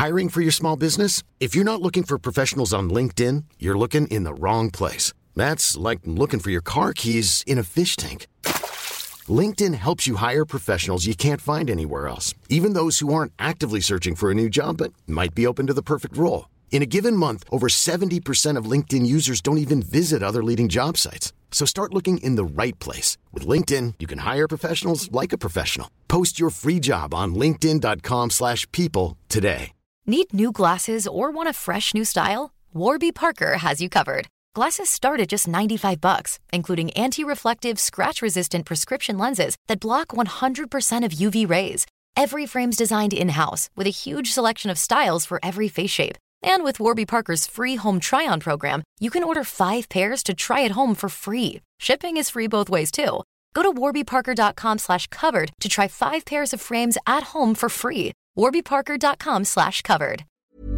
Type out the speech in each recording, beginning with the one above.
Hiring for your small business? If you're not looking for professionals on LinkedIn, you're looking in the wrong place. That's like looking for your car keys in a fish tank. LinkedIn helps you hire professionals you can't find anywhere else, even those who aren't actively searching for a new job but might be open to the perfect role. In a given month, over 70% of LinkedIn users don't even visit other leading job sites. So start looking in the right place. With LinkedIn, you can hire professionals like a professional. Post your free job on linkedin.com/people today. Need new glasses or want a fresh new style? Warby Parker has you covered. Glasses start at just $95, including anti-reflective, scratch-resistant prescription lenses that block 100% of UV rays. Every frame's designed in-house with a huge selection of styles for every face shape. And with Warby Parker's free home try-on program, you can order 5 pairs to try at home for free. Shipping is free both ways, too. Go to warbyparker.com/covered to try 5 pairs of frames at home for free. warbyparker.com/covered.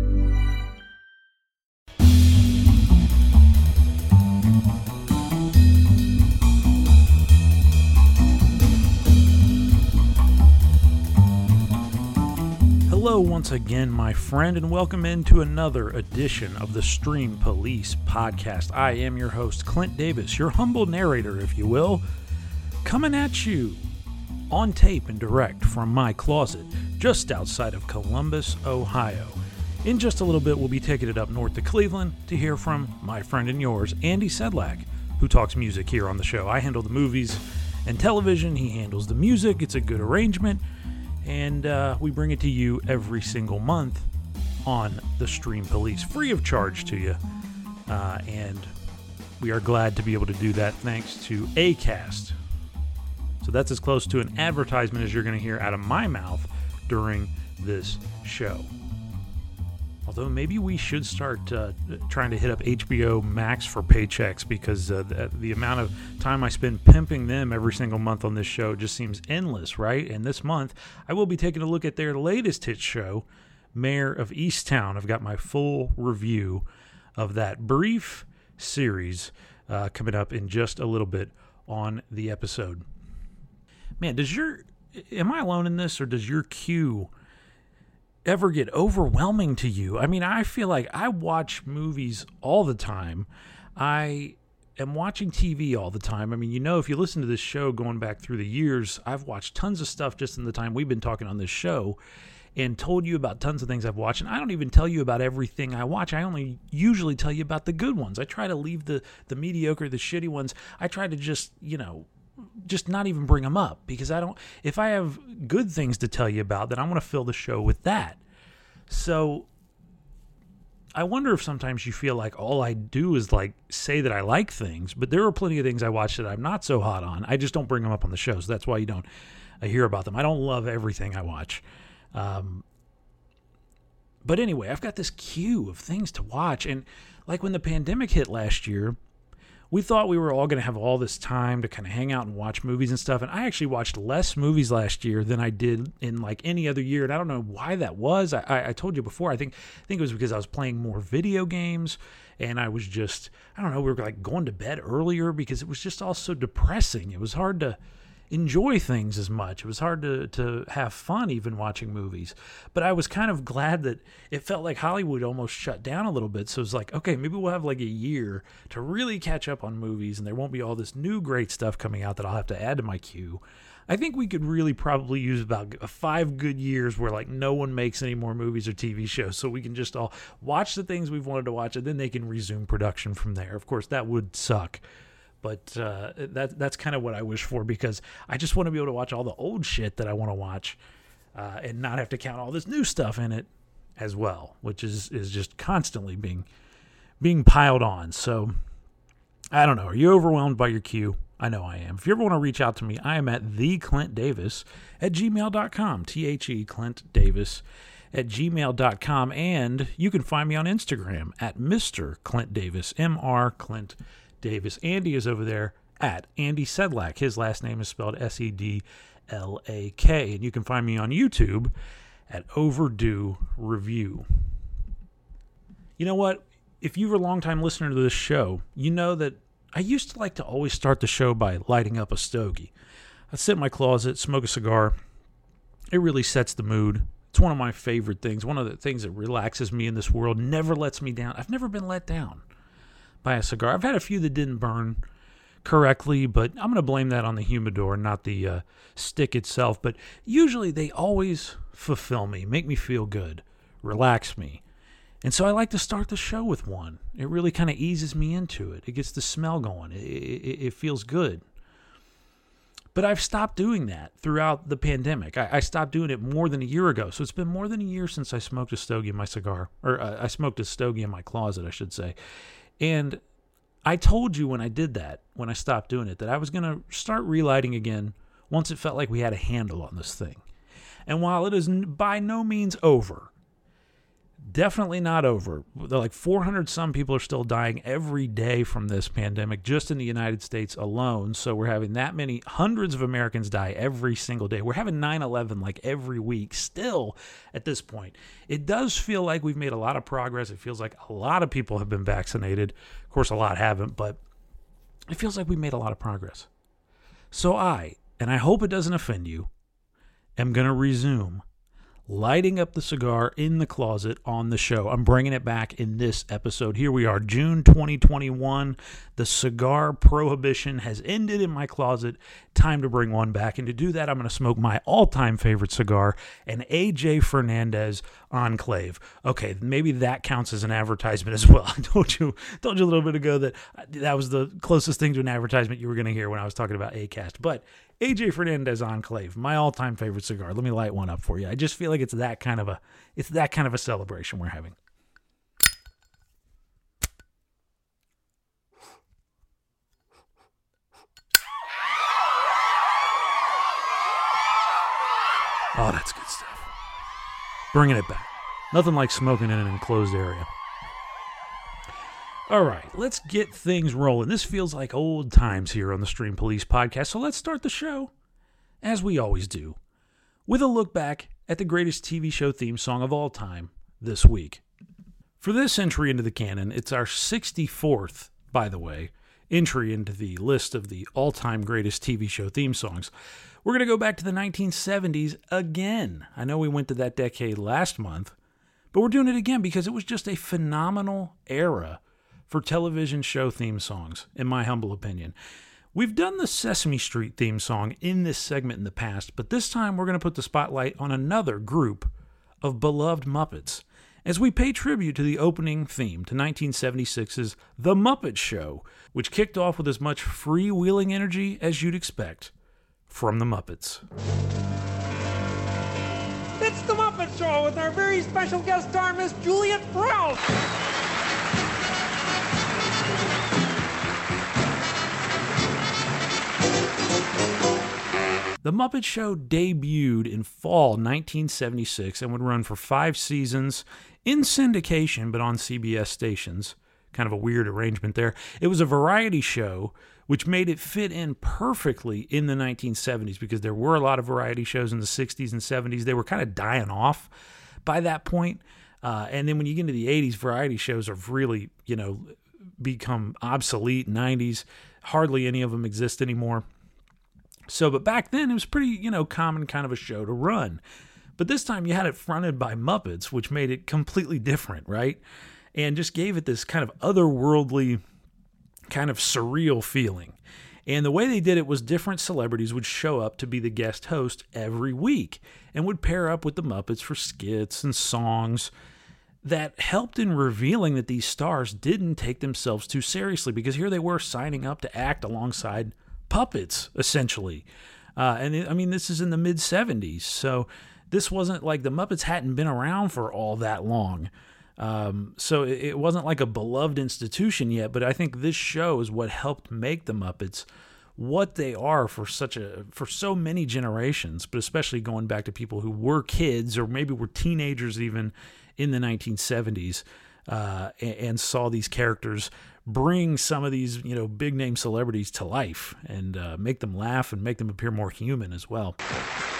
Hello once again, my friend, and welcome into another edition of the Stream Police podcast. I am your host, Clint Davis, your humble narrator, if you will, coming at you on tape and direct from my closet just outside of Columbus, Ohio. In just a little bit, we'll be taking it up north to Cleveland to hear from my friend and yours, Andy Sedlak, who talks music here on the show. I handle the movies and television. He handles the music. It's a good arrangement. And we bring it to you every single month on the Stream Police, free of charge to you. And we are glad to be able to do that thanks to Acast. So that's as close to an advertisement as you're going to hear out of my mouth during this show. Although maybe we should start trying to hit up HBO Max for paychecks, because the amount of time I spend pimping them every single month on this show just seems endless, right? And this month, I will be taking a look at their latest hit show, Mayor of Easttown. I've got my full review of that brief series coming up in just a little bit on the episode. Man, am I alone in this, or does your queue ever get overwhelming to you? I mean, I feel like I watch movies all the time. I am watching TV all the time. I mean, if you listen to this show going back through the years, I've watched tons of stuff just in the time we've been talking on this show and told you about tons of things I've watched. And I don't even tell you about everything I watch. I only usually tell you about the good ones. I try to leave the mediocre, the shitty ones. I try to just not even bring them up, because if I have good things to tell you about, then I want to fill the show with that. So I wonder if sometimes you feel like all I do is say that I like things, but there are plenty of things I watch that I'm not so hot on. I just don't bring them up on the show, so that's why you don't hear about them. I don't love everything I watch. But anyway, I've got this queue of things to watch, and like when the pandemic hit last year, we thought we were all going to have all this time to kind of hang out and watch movies and stuff. And I actually watched less movies last year than I did in any other year. And I don't know why that was. I told you before, I think it was because I was playing more video games, and I was just, we were going to bed earlier because it was just all so depressing. It was hard to enjoy things as much. It was hard to have fun even watching movies. But I was kind of glad that it felt like Hollywood almost shut down a little bit. So it was like, okay, maybe we'll have a year to really catch up on movies, and there won't be all this new great stuff coming out that I'll have to add to my queue. I think we could really probably use about 5 good years where no one makes any more movies or TV shows, so we can just all watch the things we've wanted to watch, and then they can resume production from there. Of course, that would suck. But that's kind of what I wish for, because I just want to be able to watch all the old shit that I want to watch and not have to count all this new stuff in it as well, which is just constantly being piled on. So I don't know. Are you overwhelmed by your queue? I know I am. If you ever want to reach out to me, I am at theclintdavis@gmail.com. THE Clint Davis @gmail.com. And you can find me on Instagram at Mr. Clint Davis, Mr. Clint Davis. Andy is over there at Andy Sedlak. His last name is spelled Sedlak. And you can find me on YouTube at Overdue Review. You know what? If you were a long-time listener to this show, you know that I used to like to always start the show by lighting up a stogie. I'd sit in my closet, smoke a cigar. It really sets the mood. It's one of my favorite things. One of the things that relaxes me in this world, never lets me down. I've never been let down by a cigar. I've had a few that didn't burn correctly, but I'm going to blame that on the humidor, not the stick itself. But usually they always fulfill me, make me feel good, relax me. And so I like to start the show with one. It really kind of eases me into it. It gets the smell going. It feels good. But I've stopped doing that throughout the pandemic. I stopped doing it more than a year ago. So it's been more than a year since I smoked a stogie in my cigar. Or I smoked a stogie in my closet, I should say. And I told you when I did that, when I stopped doing it, that I was going to start relighting again once it felt like we had a handle on this thing. And while it is by no means over, definitely not over. Like 400 some people are still dying every day from this pandemic just in the United States alone. So we're having that many, hundreds of Americans die every single day. We're having 9/11 like every week still at this point. It does feel like we've made a lot of progress. It feels like a lot of people have been vaccinated. Of course, a lot haven't, but it feels like we made a lot of progress. So and I hope it doesn't offend you, am going to resume lighting up the cigar in the closet on the show. I'm bringing it back in this episode. Here we are, June 2021. The cigar prohibition has ended in my closet. Time to bring one back. And to do that, I'm going to smoke my all-time favorite cigar, an AJ Fernandez Enclave. Okay, maybe that counts as an advertisement as well. I told you a little bit ago that was the closest thing to an advertisement you were going to hear when I was talking about Acast. But AJ Fernandez Enclave, my all-time favorite cigar. Let me light one up for you. I just feel like it's that kind of a celebration we're having. Oh, that's good stuff. Bringing it back. Nothing like smoking in an enclosed area. All right, let's get things rolling. This feels like old times here on the Stream Police podcast, so let's start the show, as we always do, with a look back at the greatest TV show theme song of all time this week. For this entry into the canon, it's our 64th, by the way, entry into the list of the all-time greatest TV show theme songs. We're going to go back to the 1970s again. I know we went to that decade last month, but we're doing it again because it was just a phenomenal era for television show theme songs, in my humble opinion. We've done the Sesame Street theme song in this segment in the past, but this time we're going to put the spotlight on another group of beloved Muppets as we pay tribute to the opening theme to 1976's The Muppet Show, which kicked off with as much freewheeling energy as you'd expect from the Muppets. It's The Muppet Show with our very special guest star, Miss Juliet Prowse. The Muppet Show debuted in fall 1976 and would run for 5 seasons in syndication, but on CBS stations. Kind of a weird arrangement there. It was a variety show, which made it fit in perfectly in the 1970s because there were a lot of variety shows in the 60s and 70s. They were kind of dying off by that point. And then when you get into the 80s, variety shows have really, become obsolete. 90s, hardly any of them exist anymore. So, but back then it was pretty, common kind of a show to run. But this time you had it fronted by Muppets, which made it completely different, right? And just gave it this kind of otherworldly, kind of surreal feeling. And the way they did it was different celebrities would show up to be the guest host every week and would pair up with the Muppets for skits and songs that helped in revealing that these stars didn't take themselves too seriously, because here they were signing up to act alongside puppets, essentially. This is in the mid-70s, so this wasn't like the Muppets hadn't been around for all that long. So it wasn't like a beloved institution yet, but I think this show is what helped make the Muppets what they are for so many generations, but especially going back to people who were kids or maybe were teenagers even in the 1970s, and saw these characters bring some of these, big name celebrities to life and make them laugh and make them appear more human as well. It's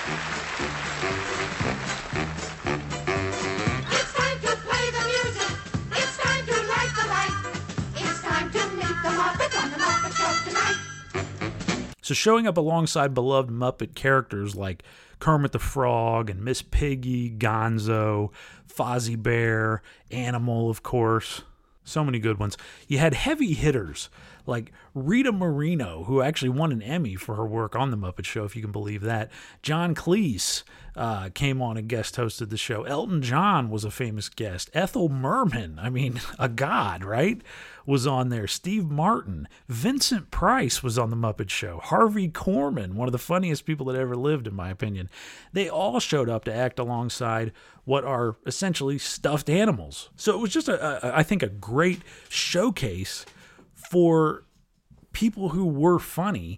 time to play the music. It's time to light the light. It's time to meet the Muppets on the Muppet Show tonight. So showing up alongside beloved Muppet characters like Kermit the Frog and Miss Piggy, Gonzo, Fozzie Bear, Animal, of course. So many good ones. You had heavy hitters like Rita Moreno, who actually won an Emmy for her work on The Muppet Show, if you can believe that. John Cleese came on and guest hosted the show. Elton John was a famous guest. Ethel Merman, I mean, a god, right, was on there. Steve Martin. Vincent Price was on The Muppet Show. Harvey Korman, one of the funniest people that ever lived, in my opinion. They all showed up to act alongside what are essentially stuffed animals. So it was just, I think, a great showcase for people who were funny,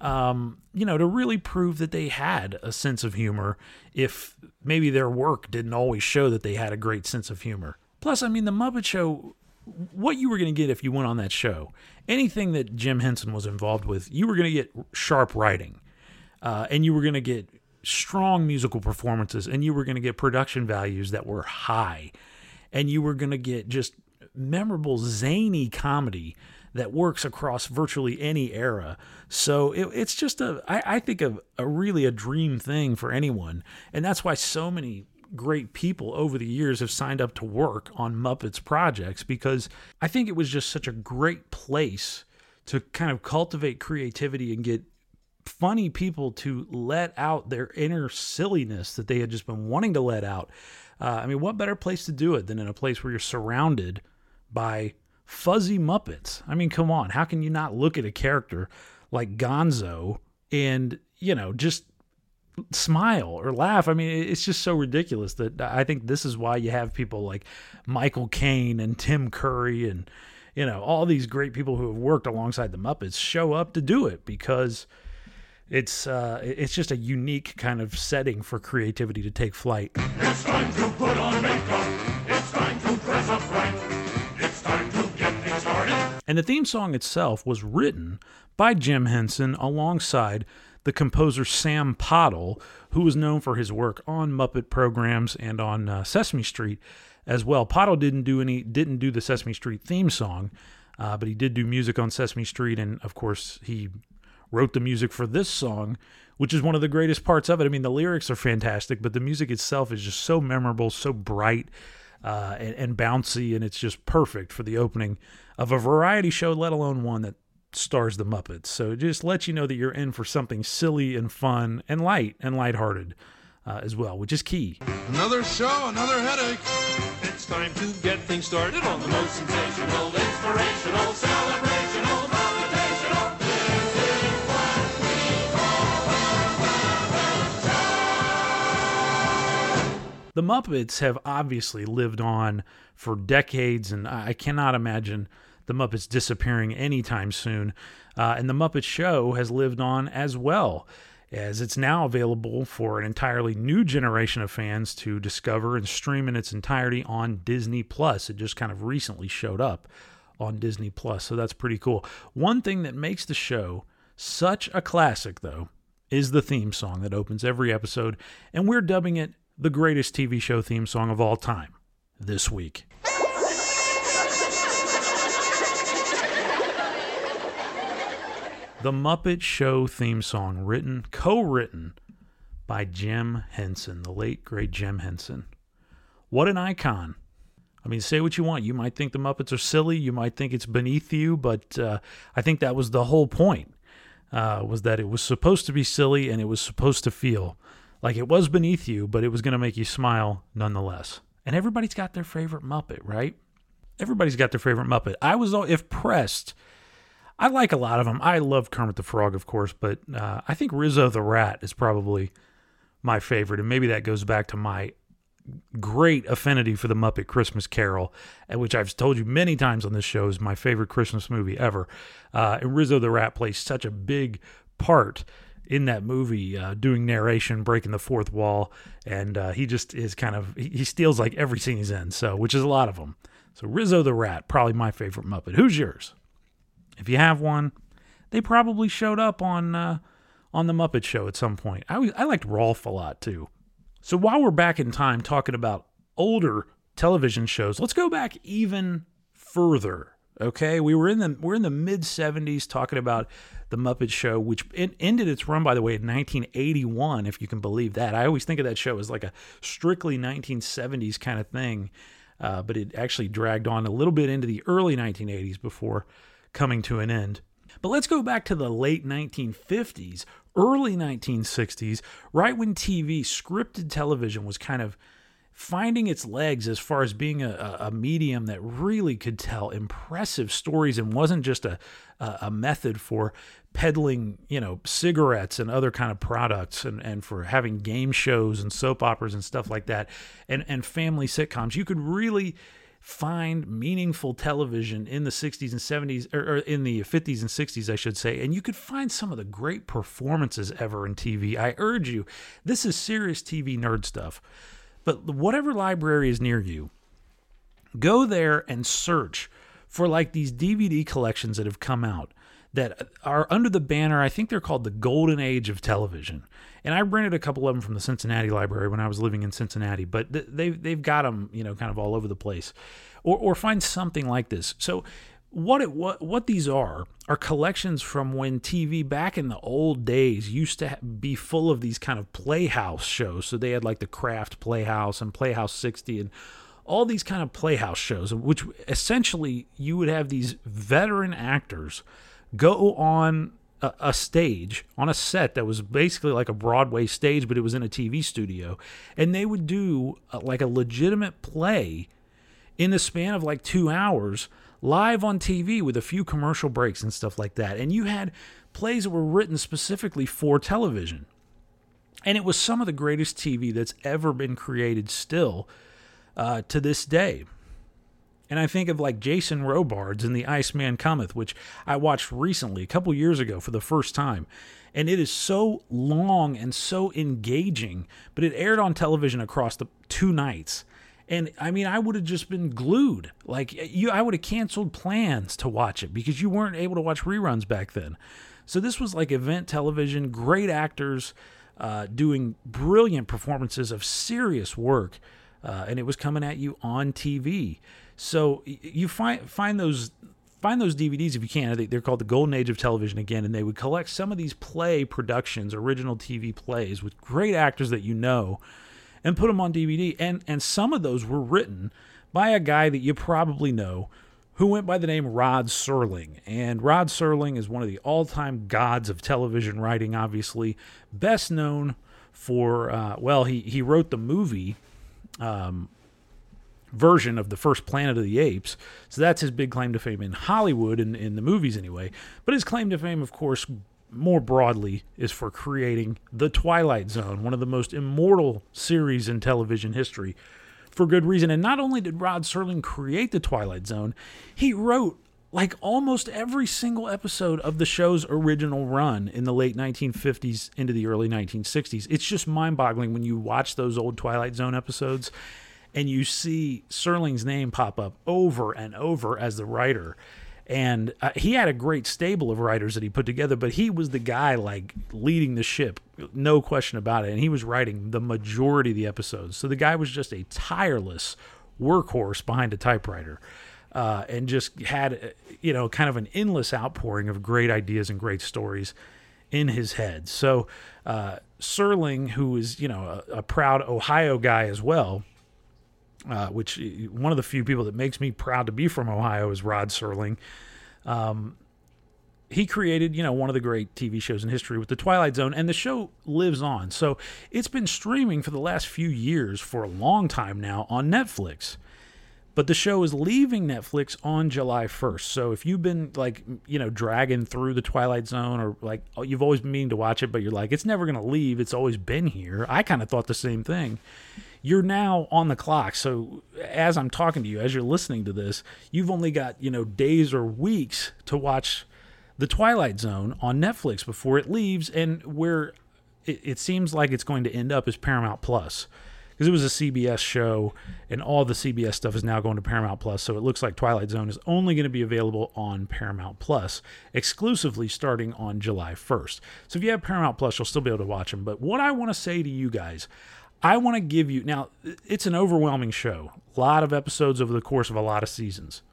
to really prove that they had a sense of humor, if maybe their work didn't always show that they had a great sense of humor. Plus, I mean, The Muppet Show, what you were going to get if you went on that show, anything that Jim Henson was involved with, you were going to get sharp writing, and you were going to get strong musical performances, and you were going to get production values that were high, and you were going to get just memorable, zany comedy that works across virtually any era. So it's just I think really a dream thing for anyone. And that's why so many great people over the years have signed up to work on Muppets projects, because I think it was just such a great place to kind of cultivate creativity and get funny people to let out their inner silliness that they had just been wanting to let out. I mean, what better place to do it than in a place where you're surrounded by fuzzy Muppets? I mean, come on. How can you not look at a character like Gonzo and, just smile or laugh? I mean, it's just so ridiculous that I think this is why you have people like Michael Caine and Tim Curry and, all these great people who have worked alongside the Muppets show up to do it, because it's just a unique kind of setting for creativity to take flight. It's time to put on makeup. It's time to dress up right. It's time to get things started. And the theme song itself was written by Jim Henson alongside the composer Sam Pottle, who was known for his work on Muppet programs and on Sesame Street as well. Pottle didn't do the Sesame Street theme song, but he did do music on Sesame Street, and of course he wrote the music for this song, which is one of the greatest parts of it. I mean, the lyrics are fantastic, but the music itself is just so memorable, so bright, and bouncy, and it's just perfect for the opening of a variety show, let alone one that stars the Muppets. So it just lets you know that you're in for something silly and fun and lighthearted as well, which is key. Another show, another headache. It's time to get things started on the most sensational, inspirational, celebrational, motivational. This is what we call The Muppets have obviously lived on for decades, and I cannot imagine the Muppets disappearing anytime soon. And the Muppet Show has lived on as well, as it's now available for an entirely new generation of fans to discover and stream in its entirety on Disney+. It just kind of recently showed up on Disney+, so that's pretty cool. One thing that makes the show such a classic, though, is the theme song that opens every episode, and we're dubbing it the greatest TV show theme song of all time this week. The Muppet Show theme song, co-written by Jim Henson, the late, great Jim Henson. What an icon. I mean, say what you want. You might think the Muppets are silly. You might think it's beneath you, but I think that was the whole point, was that it was supposed to be silly and it was supposed to feel like it was beneath you, but it was going to make you smile nonetheless. And everybody's got their favorite Muppet, right? Everybody's got their favorite Muppet. I was impressed. I like a lot of them. I love Kermit the Frog, of course, but I think Rizzo the Rat is probably my favorite, and maybe that goes back to my great affinity for the Muppet Christmas Carol, which I've told you many times on this show is my favorite Christmas movie ever. And Rizzo the Rat plays such a big part in that movie, doing narration, breaking the fourth wall, and he just is he steals like every scene he's in, so which is a lot of them. So Rizzo the Rat, probably my favorite Muppet. Who's yours? If you have one, they probably showed up on the Muppet Show at some point. I liked Rolf a lot too. So while we're back in time talking about older television shows, let's go back even further Okay, we're in the mid 70s talking about the Muppet Show, which ended its run, by the way, in 1981, if you can believe that. I always think of that show as like a strictly 1970s kind of thing, but it actually dragged on a little bit into the early 1980s before coming to an end. But let's go back to the late 1950s, early 1960s, right when TV, scripted television, was kind of finding its legs as far as being a medium that really could tell impressive stories and wasn't just a method for peddling, cigarettes and other kind of products and for having game shows and soap operas and stuff like that and family sitcoms. You could really find meaningful television in the 60s and 70s, or in the 50s and 60s, I should say, and you could find some of the great performances ever in TV. I urge you, this is serious TV nerd stuff. But whatever library is near you, go there and search for like these DVD collections that have come out that are under the banner. I think they're called the Golden Age of Television. And I rented a couple of them from the Cincinnati Library when I was living in Cincinnati, but they've got them, kind of all over the place. Or find something like this. So what these are collections from when TV back in the old days used to be full of these kind of Playhouse shows. So they had like the Kraft Playhouse and Playhouse 60 and all these kind of Playhouse shows, which essentially you would have these veteran actors go on a stage, on a set that was basically like a Broadway stage, but it was in a TV studio, and they would do like a legitimate play in the span of like 2 hours live on TV with a few commercial breaks and stuff like that. And you had plays that were written specifically for television. And it was some of the greatest TV that's ever been created still to this day. And I think of like Jason Robards in The Iceman Cometh, which I watched recently, a couple years ago for the first time. And it is so long and so engaging, but it aired on television across the 2 nights. And I mean, I would have just been glued. I would have canceled plans to watch it because you weren't able to watch reruns back then. So this was like event television, great actors doing brilliant performances of serious work, and it was coming at you on TV. So you find those DVDs if you can. They're called the Golden Age of Television again, and they would collect some of these play productions, original TV plays with great actors that and put them on DVD. And some of those were written by a guy that you probably know who went by the name Rod Serling. And Rod Serling is one of the all-time gods of television writing, obviously. Best known for, he wrote the movie version of the first Planet of the Apes. So that's his big claim to fame in Hollywood, in the movies anyway. But his claim to fame, of course, more broadly, is for creating The Twilight Zone, one of the most immortal series in television history, for good reason. And not only did Rod Serling create The Twilight Zone, he wrote like almost every single episode of the show's original run in the late 1950s into the early 1960s. It's just mind-boggling when you watch those old Twilight Zone episodes and you see Serling's name pop up over and over as the writer. And he had a great stable of writers that he put together, but he was the guy like leading the ship, no question about it. And he was writing the majority of the episodes. So the guy was just a tireless workhorse behind a typewriter, and just had, kind of an endless outpouring of great ideas and great stories in his head. So Serling, who is, a proud Ohio guy as well, which one of the few people that makes me proud to be from Ohio is Rod Serling. He created, one of the great TV shows in history with The Twilight Zone, and the show lives on. So it's been streaming for the last few years, for a long time now, on Netflix. But the show is leaving Netflix on July 1st. So if you've been dragging through The Twilight Zone, or you've always been meaning to watch it, but you're like, it's never going to leave, it's always been here. I kind of thought the same thing. You're now on the clock. So as I'm talking to you, as you're listening to this, you've only got, days or weeks to watch The Twilight Zone on Netflix before it leaves. And where it seems like it's going to end up is Paramount Plus, because it was a CBS show and all the CBS stuff is now going to Paramount Plus. So it looks like Twilight Zone is only going to be available on Paramount Plus exclusively starting on July 1st. So if you have Paramount Plus, you'll still be able to watch them. But what I want to say to you guys, I want to give you, now, it's an overwhelming show. A lot of episodes over the course of a lot of seasons.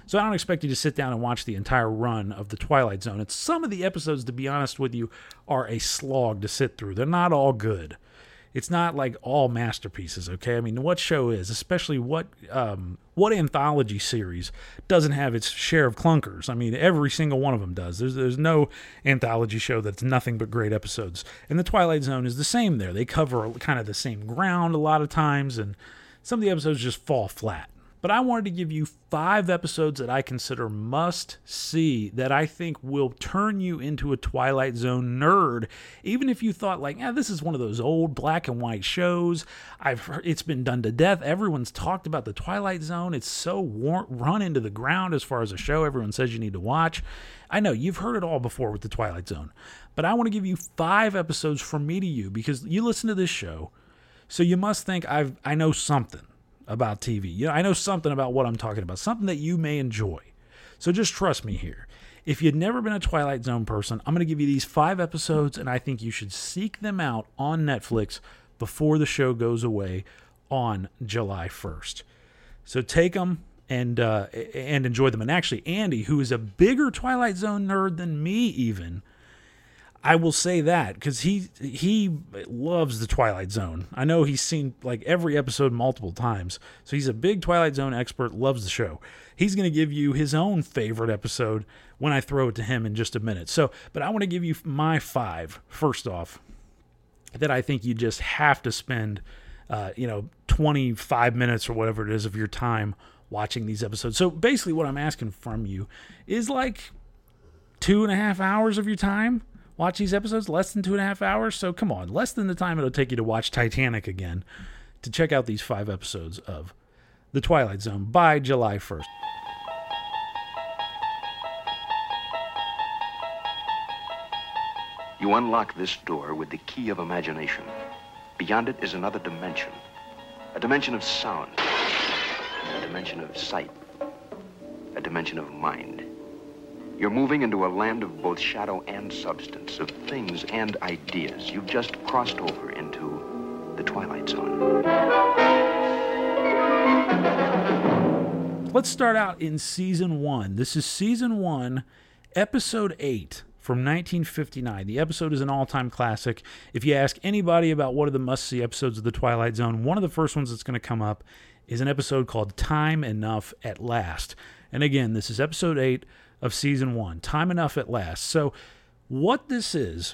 So I don't expect you to sit down and watch the entire run of The Twilight Zone. And some of the episodes, to be honest with you, are a slog to sit through. They're not all good. It's not like all masterpieces, okay? I mean, what show is, especially what anthology series doesn't have its share of clunkers? I mean, every single one of them does. There's no anthology show that's nothing but great episodes. And The Twilight Zone is the same there. They cover kind of the same ground a lot of times, and some of the episodes just fall flat. But I wanted to give you 5 episodes that I consider must-see that I think will turn you into a Twilight Zone nerd. Even if you thought, like, this is one of those old black and white shows. It's been done to death. Everyone's talked about the Twilight Zone. It's so run into the ground as far as a show everyone says you need to watch. I know, you've heard it all before with the Twilight Zone. But I want to give you 5 episodes from me to you, because you listen to this show, so you must think I know something about TV. I know something about what I'm talking about, something that you may enjoy. So just trust me here. If you'd never been a Twilight Zone person, I'm going to give you these 5 episodes, and I think you should seek them out on Netflix before the show goes away on July 1st. So take them and enjoy them. And actually, Andy, who is a bigger Twilight Zone nerd than me even, I will say that because he loves the Twilight Zone. I know he's seen like every episode multiple times. So he's a big Twilight Zone expert, loves the show. He's going to give you his own favorite episode when I throw it to him in just a minute. But I want to give you my 5, first off, that I think you just have to spend, 25 minutes or whatever it is of your time watching these episodes. So basically what I'm asking from you is like 2.5 hours of your time. Watch these episodes, less than 2.5 hours. So come on, less than the time it'll take you to watch Titanic again, to check out these 5 episodes of The Twilight Zone by July 1st. You unlock this door with the key of imagination. Beyond it is another dimension. A dimension of sound. A dimension of sight. A dimension of mind. You're moving into a land of both shadow and substance, of things and ideas. You've just crossed over into the Twilight Zone. Let's start out in Season 1. This is Season 1, Episode 8 from 1959. The episode is an all-time classic. If you ask anybody about what are the must-see episodes of the Twilight Zone, one of the first ones that's going to come up is an episode called Time Enough at Last. And again, this is Episode 8 of Season 1, Time Enough at Last. So what this is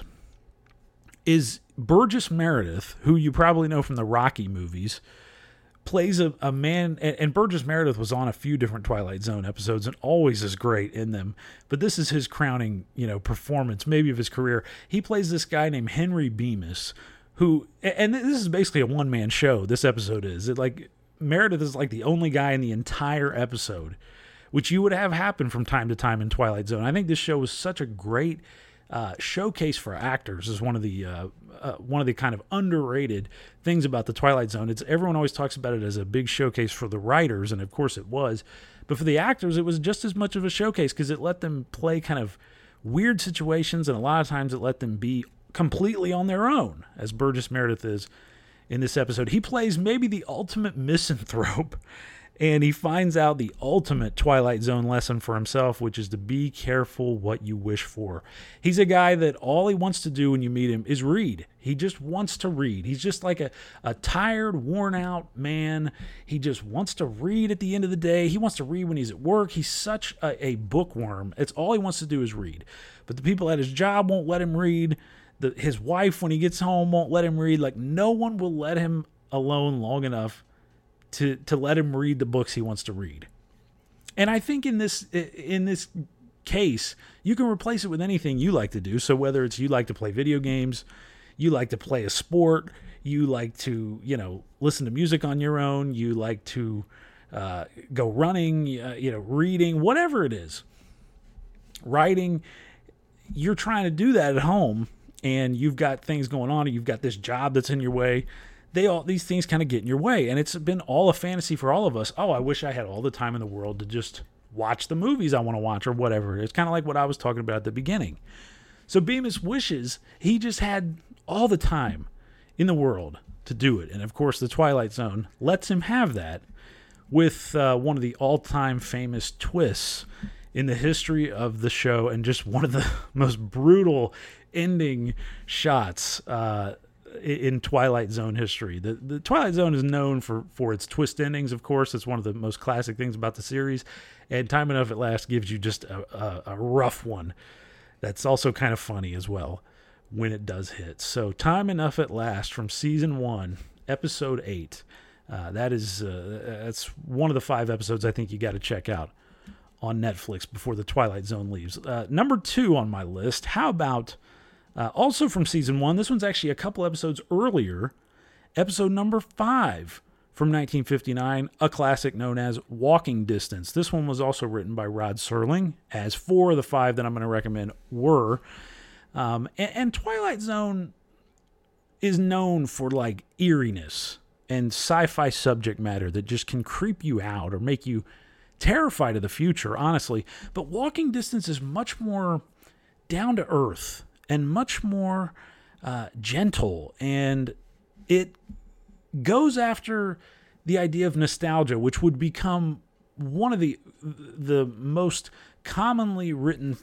Burgess Meredith, who you probably know from the Rocky movies, plays a man, and Burgess Meredith was on a few different Twilight Zone episodes and always is great in them, but this is his crowning, performance, maybe of his career. He plays this guy named Henry Bemis, who, and this is basically a one-man show, this episode is. Meredith is like the only guy in the entire episode, which you would have happen from time to time in Twilight Zone. I think this show was such a great showcase for actors. Is one of the kind of underrated things about the Twilight Zone. Everyone always talks about it as a big showcase for the writers, and of course it was. But for the actors, it was just as much of a showcase because it let them play kind of weird situations, and a lot of times it let them be completely on their own, as Burgess Meredith is in this episode. He plays maybe the ultimate misanthrope, and he finds out the ultimate Twilight Zone lesson for himself, which is to be careful what you wish for. He's a guy that all he wants to do when you meet him is read. He just wants to read. He's just like a tired, worn-out man. He just wants to read at the end of the day. He wants to read when he's at work. He's such a bookworm. It's all he wants to do is read. But the people at his job won't let him read. His wife, when he gets home, won't let him read. Like, no one will let him alone long enough to let him read the books he wants to read. And I think in this case, you can replace it with anything you like to do. So whether it's you like to play video games, you like to play a sport, you like to, listen to music on your own, you like to go running, reading, whatever it is, writing, you're trying to do that at home and you've got things going on and you've got this job that's in your way. These things kind of get in your way, and it's been all a fantasy for all of us. Oh, I wish I had all the time in the world to just watch the movies I want to watch or whatever. It's kind of like what I was talking about at the beginning. So Bemis wishes he just had all the time in the world to do it. And of course, the Twilight Zone lets him have that with one of the all-time famous twists in the history of the show, and just one of the most brutal ending shots in Twilight Zone history. The Twilight Zone is known for its twist endings, of course. It's one of the most classic things about the series, and Time Enough at Last gives you just a rough one that's also kind of funny as well when it does hit. So Time Enough at Last from Season 1, Episode 8. That's one of the 5 episodes I think you got to check out on Netflix before the Twilight Zone leaves. Number 2 on my list, how about, also from Season 1, this one's actually a couple episodes earlier, episode number 5 from 1959, a classic known as Walking Distance. This one was also written by Rod Serling, as 4 of the 5 that I'm going to recommend were. And Twilight Zone is known for like eeriness and sci-fi subject matter that just can creep you out or make you terrified of the future, honestly. But Walking Distance is much more down to earth and much more gentle, and it goes after the idea of nostalgia, which would become one of the most commonly written,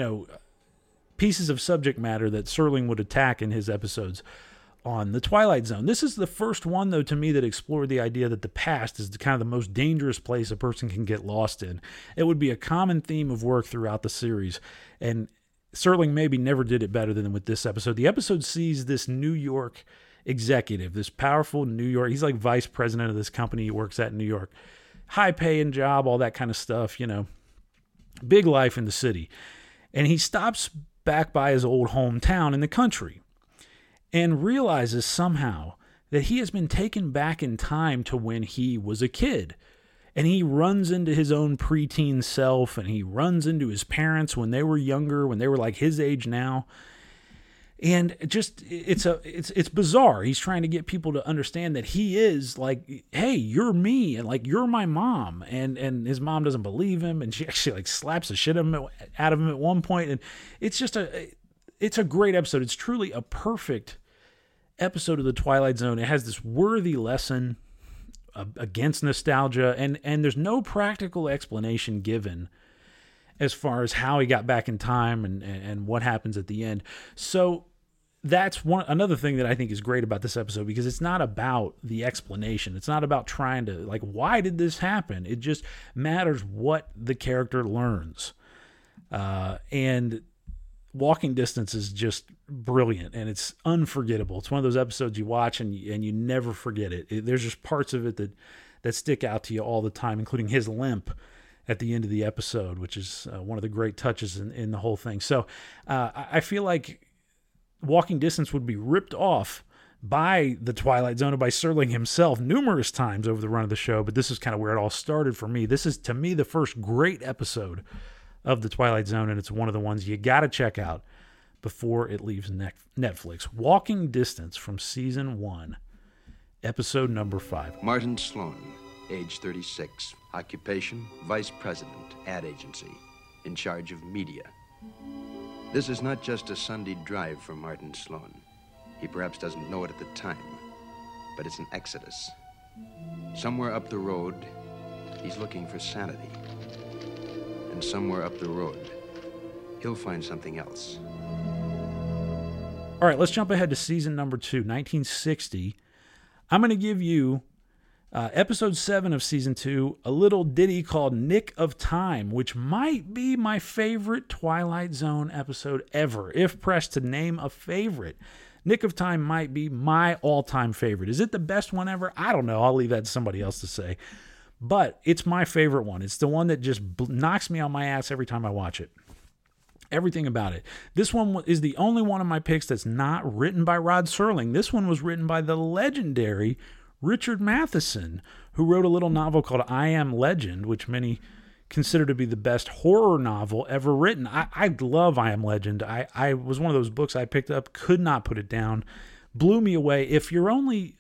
pieces of subject matter that Serling would attack in his episodes on the Twilight Zone. This is the first one, though, to me that explored the idea that the past is kind of the most dangerous place a person can get lost in. It would be a common theme of work throughout the series, and Serling maybe never did it better than with this episode. The episode sees this New York executive, this powerful New York, he's like vice president of this company he works at in New York, high-paying job, all that kind of stuff, big life in the city. And he stops back by his old hometown in the country and realizes somehow that he has been taken back in time to when he was a kid. And he runs into his own preteen self, and he runs into his parents when they were younger, when they were like his age now. And just it's bizarre. He's trying to get people to understand that he is like, hey, you're me, and like you're my mom. And his mom doesn't believe him, and she actually like slaps the shit out of him at one point. And it's just it's a great episode. It's truly a perfect episode of the Twilight Zone. It has this worthy lesson against nostalgia, and there's no practical explanation given as far as how he got back in time and what happens at the end. So that's another thing that I think is great about this episode, because it's not about the explanation. It's not about trying to, like, why did this happen? It just matters what the character learns. And Walking Distance is just brilliant, and it's unforgettable. It's one of those episodes you watch and you never forget it. There's just parts of it that stick out to you all the time, including his limp at the end of the episode, which is one of the great touches in the whole thing. So I feel like Walking Distance would be ripped off by the Twilight Zone, by Serling himself numerous times over the run of the show, but this is kind of where it all started for me. This is, to me, the first great episode of the Twilight Zone, and it's one of the ones you got to check out before it leaves Netflix. Walking Distance from Season 1, Episode number 5. Martin Sloan, age 36, occupation, vice president, ad agency, in charge of media. This is not just a Sunday drive for Martin Sloan. He perhaps doesn't know it at the time, but it's an exodus. Somewhere up the road, he's looking for sanity. And somewhere up the road, he'll find something else. All right, let's jump ahead to season number 2, 1960. I'm going to give you episode 7 of season 2, a little ditty called Nick of Time, which might be my favorite Twilight Zone episode ever. If pressed to name a favorite, Nick of Time might be my all-time favorite. Is it the best one ever? I don't know. I'll leave that to somebody else to say. But it's my favorite one. It's the one that just knocks me on my ass every time I watch it. Everything about it. This one is the only one of my picks that's not written by Rod Serling. This one was written by the legendary Richard Matheson, who wrote a little novel called I Am Legend, which many consider to be the best horror novel ever written. I love I Am Legend. I was one of those books I picked up, could not put it down, blew me away. If you're only...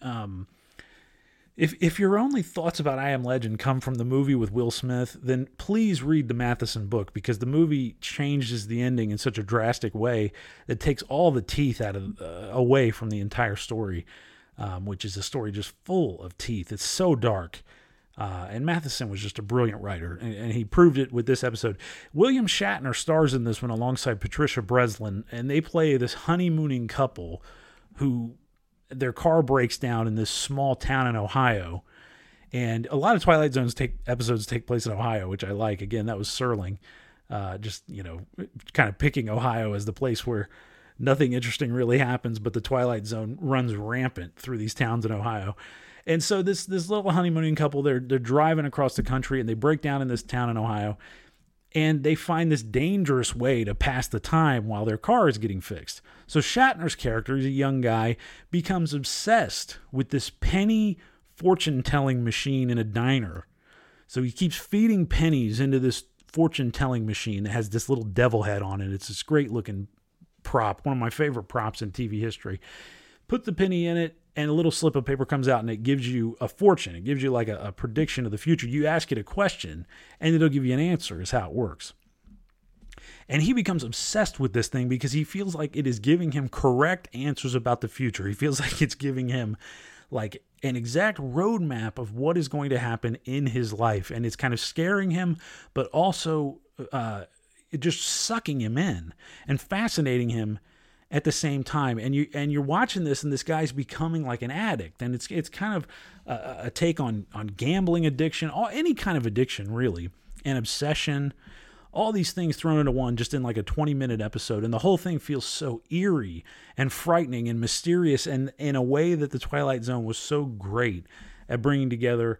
If your only thoughts about I Am Legend come from the movie with Will Smith, then please read the Matheson book, because the movie changes the ending in such a drastic way that takes all the teeth away from the entire story, which is a story just full of teeth. It's so dark. And Matheson was just a brilliant writer, and he proved it with this episode. William Shatner stars in this one alongside Patricia Breslin, and they play this honeymooning couple who their car breaks down in this small town in Ohio. And a lot of Twilight Zone episodes take place in Ohio, which I like. Again, that was Serling. Just, kind of picking Ohio as the place where nothing interesting really happens, but the Twilight Zone runs rampant through these towns in Ohio. And so this little honeymooning couple, they're driving across the country, and they break down in this town in Ohio, and they find this dangerous way to pass the time while their car is getting fixed. So Shatner's character, he's a young guy, becomes obsessed with this penny fortune-telling machine in a diner. So he keeps feeding pennies into this fortune-telling machine that has this little devil head on it. It's this great-looking prop, one of my favorite props in TV history. Put the penny in it, and a little slip of paper comes out, and it gives you a fortune. It gives you like a prediction of the future. You ask it a question, and it'll give you an answer, is how it works. And he becomes obsessed with this thing because he feels like it is giving him correct answers about the future. He feels like it's giving him like an exact roadmap of what is going to happen in his life. And it's kind of scaring him, but also just sucking him in and fascinating him at the same time. And you're watching this, and this guy's becoming like an addict. And it's kind of a take on gambling addiction, any kind of addiction really, and obsession, all these things thrown into one just in like a 20-minute episode. And the whole thing feels so eerie and frightening and mysterious, and in a way that the Twilight Zone was so great at bringing together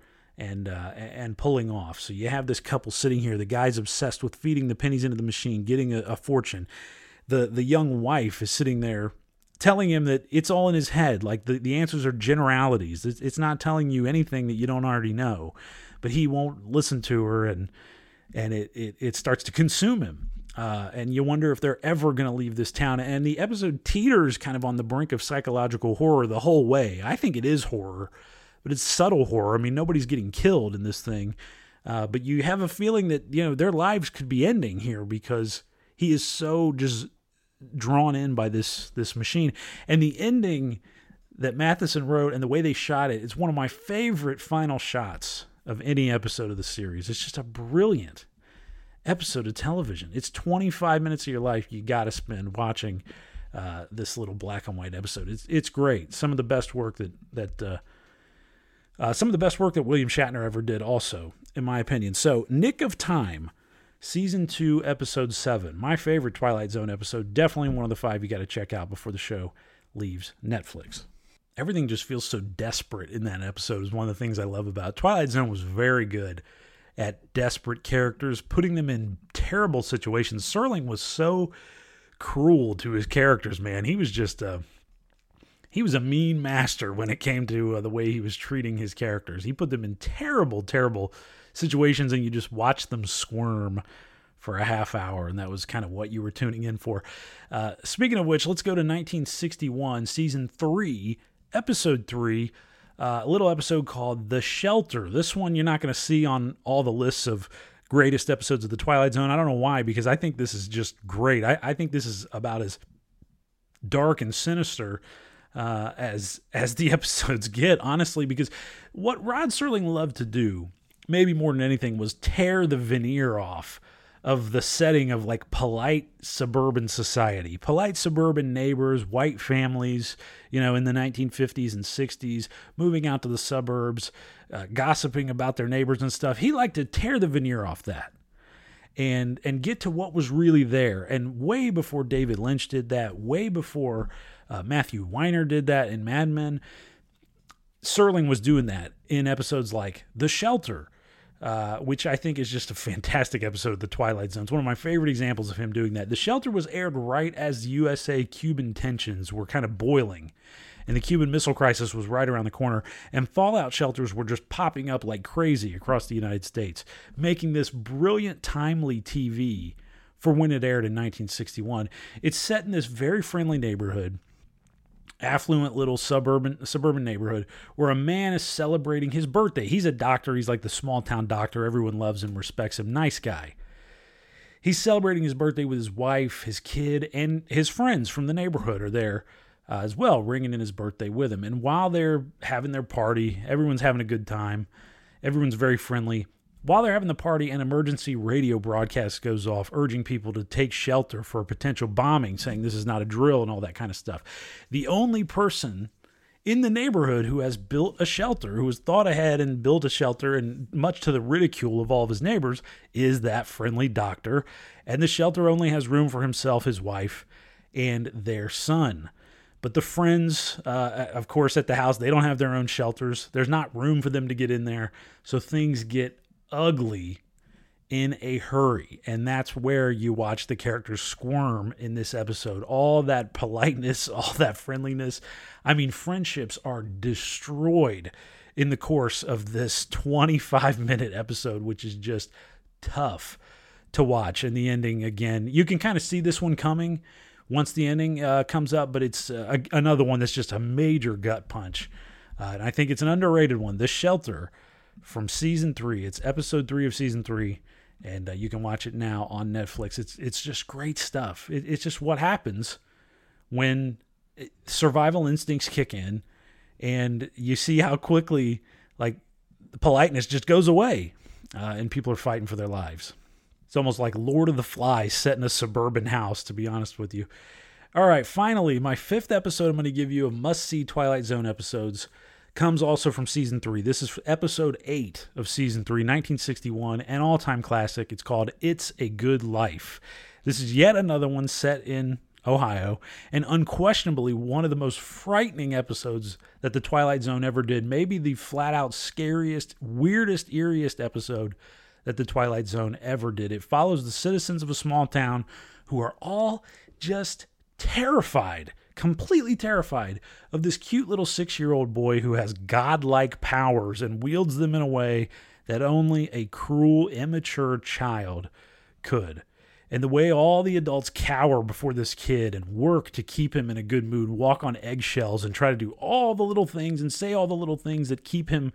and pulling off. So you have this couple sitting here. The guy's obsessed with feeding the pennies into the machine, getting a fortune. The young wife is sitting there telling him that it's all in his head. Like the answers are generalities. It's not telling you anything that you don't already know. But he won't listen to her, and it starts to consume him. And you wonder if they're ever going to leave this town. And the episode teeters kind of on the brink of psychological horror the whole way. I think it is horror, but it's subtle horror. I mean, nobody's getting killed in this thing. But you have a feeling that, their lives could be ending here because he is so just drawn in by this machine. And the ending that Matheson wrote and the way they shot it, it's one of my favorite final shots of any episode of the series. It's just a brilliant episode of television. It's 25 minutes of your life you got to spend watching this little black and white episode. It's great. Some of the best work that William Shatner ever did, also, in my opinion. So, Nick of Time, Season 2, Episode 7. My favorite Twilight Zone episode. Definitely one of the 5 you got to check out before the show leaves Netflix. Everything just feels so desperate in that episode is one of the things I love about it. Twilight Zone was very good at desperate characters, putting them in terrible situations. Serling was so cruel to his characters, man. He was just he was a mean master when it came to the way he was treating his characters. He put them in terrible, terrible situations, and you just watch them squirm for a half hour, and that was kind of what you were tuning in for. Speaking of which, let's go to 1961, Season 3, Episode 3, a little episode called The Shelter. This one you're not going to see on all the lists of greatest episodes of The Twilight Zone. I don't know why, because I think this is just great. I think this is about as dark and sinister as the episodes get, honestly, because what Rod Serling loved to do, maybe more than anything, was tear the veneer off of the setting of like polite suburban society, polite suburban neighbors, white families, in the 1950s and 60s, moving out to the suburbs, gossiping about their neighbors and stuff. He liked to tear the veneer off that and get to what was really there. And way before David Lynch did that, way before Matthew Weiner did that in Mad Men, Serling was doing that in episodes like The Shelter, which I think is just a fantastic episode of The Twilight Zone. It's one of my favorite examples of him doing that. The Shelter was aired right as USA-Cuban tensions were kind of boiling, and the Cuban Missile Crisis was right around the corner, and fallout shelters were just popping up like crazy across the United States, making this brilliant, timely TV for when it aired in 1961. It's set in this very friendly neighborhood, affluent little suburban neighborhood, where a man is celebrating his birthday. He's a doctor. He's like the small town doctor. Everyone loves him, respects him. Nice guy. He's celebrating his birthday with his wife, his kid, and his friends from the neighborhood are there as well, ringing in his birthday with him. And while they're having their party, everyone's having a good time. Everyone's very friendly. While they're having the party, an emergency radio broadcast goes off urging people to take shelter for a potential bombing, saying this is not a drill and all that kind of stuff. The only person in the neighborhood who has built a shelter, who has thought ahead and built a shelter, and much to the ridicule of all of his neighbors, is that friendly doctor. And the shelter only has room for himself, his wife, and their son. But the friends, of course, at the house, they don't have their own shelters. There's not room for them to get in there. So things get ugly in a hurry. And that's where you watch the characters squirm in this episode. All that politeness, all that friendliness. I mean, friendships are destroyed in the course of this 25-minute episode, which is just tough to watch. And the ending, again, you can kind of see this one coming once the ending comes up, but it's another one that's just a major gut punch. And I think it's an underrated one. The Shelter from season 3. It's episode 3 of season 3, and you can watch it now on Netflix. It's just great stuff. It's just what happens when survival instincts kick in, and you see how quickly the politeness just goes away, and people are fighting for their lives. It's almost like Lord of the Flies set in a suburban house, to be honest with you. All right, finally, my 5th episode I'm going to give you of must-see Twilight Zone episodes comes also from season 3. This is episode 8 of season 3, 1961, an all-time classic. It's called It's a Good Life. This is yet another one set in Ohio, and unquestionably one of the most frightening episodes that the Twilight Zone ever did. Maybe the flat-out scariest, weirdest, eeriest episode that the Twilight Zone ever did. It follows the citizens of a small town who are all just terrified, completely terrified of this cute little 6-year-old boy who has godlike powers and wields them in a way that only a cruel, immature child could. And the way all the adults cower before this kid and work to keep him in a good mood, walk on eggshells and try to do all the little things and say all the little things that keep him,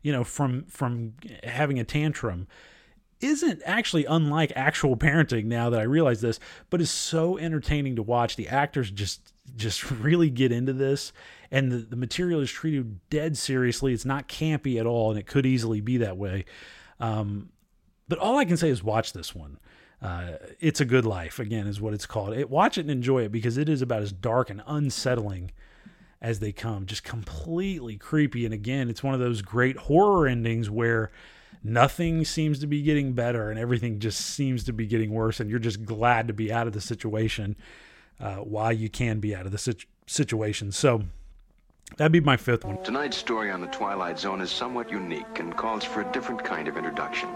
from having a tantrum, isn't actually unlike actual parenting, now that I realize this, but is so entertaining to watch. The actors just really get into this, and the material is treated dead seriously. It's not campy at all, and it could easily be that way. But all I can say is watch this one. It's a Good Life, again, is what it's called. Watch it and enjoy it, because it is about as dark and unsettling as they come. Just completely creepy. And again, it's one of those great horror endings where nothing seems to be getting better and everything just seems to be getting worse, and you're just glad to be out of the situation while you can be out of the situation. So that'd be my 5th one. Tonight's story on the Twilight Zone is somewhat unique and calls for a different kind of introduction.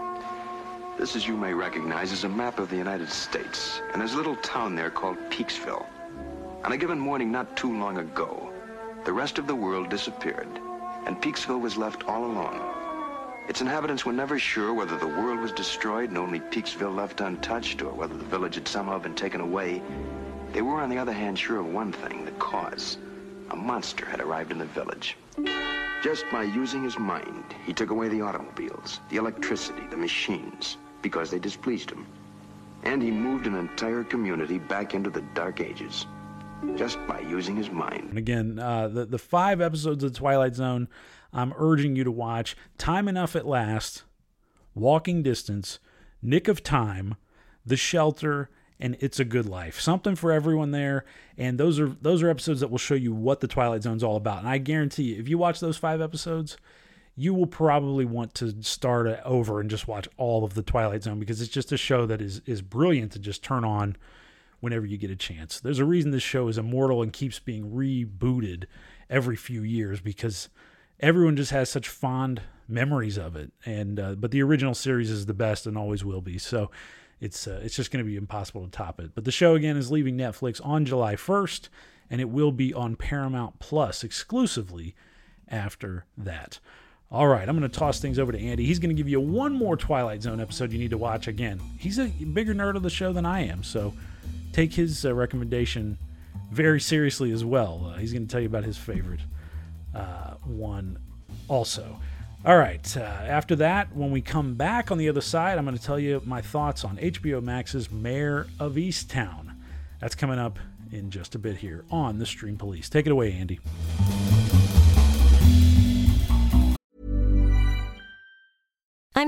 This, as you may recognize, is a map of the United States, and there's a little town there called Peaksville. On a given morning not too long ago, the rest of the world disappeared, and Peaksville was left all alone. Its inhabitants were never sure whether the world was destroyed and only Peaksville left untouched, or whether the village had somehow been taken away. They were, on the other hand, sure of one thing, the cause. A monster had arrived in the village. Just by using his mind, he took away the automobiles, the electricity, the machines, because they displeased him. And he moved an entire community back into the Dark Ages, just by using his mind. And again, the 5 episodes of the Twilight Zone I'm urging you to watch: Time Enough at Last, Walking Distance, Nick of Time, The Shelter, and It's a Good Life. Something for everyone there, and those are episodes that will show you what the Twilight Zone's all about. And I guarantee you, if you watch those 5 episodes, you will probably want to start over and just watch all of the Twilight Zone, because it's just a show that is brilliant to just turn on whenever you get a chance. There's a reason this show is immortal and keeps being rebooted every few years, because everyone just has such fond memories of it. And but the original series is the best and always will be. So it's just going to be impossible to top it. But the show, again, is leaving Netflix on July 1st, and it will be on Paramount Plus exclusively after that. All right, I'm going to toss things over to Andy. He's going to give you one more Twilight Zone episode you need to watch. Again, he's a bigger nerd of the show than I am, so take his recommendation very seriously as well. He's going to tell you about his favorite one also. All right, after that, when we come back on the other side, I'm going to tell you my thoughts on HBO Max's Mayor of Easttown. That's coming up in just a bit here on The Stream Police. Take it away, Andy.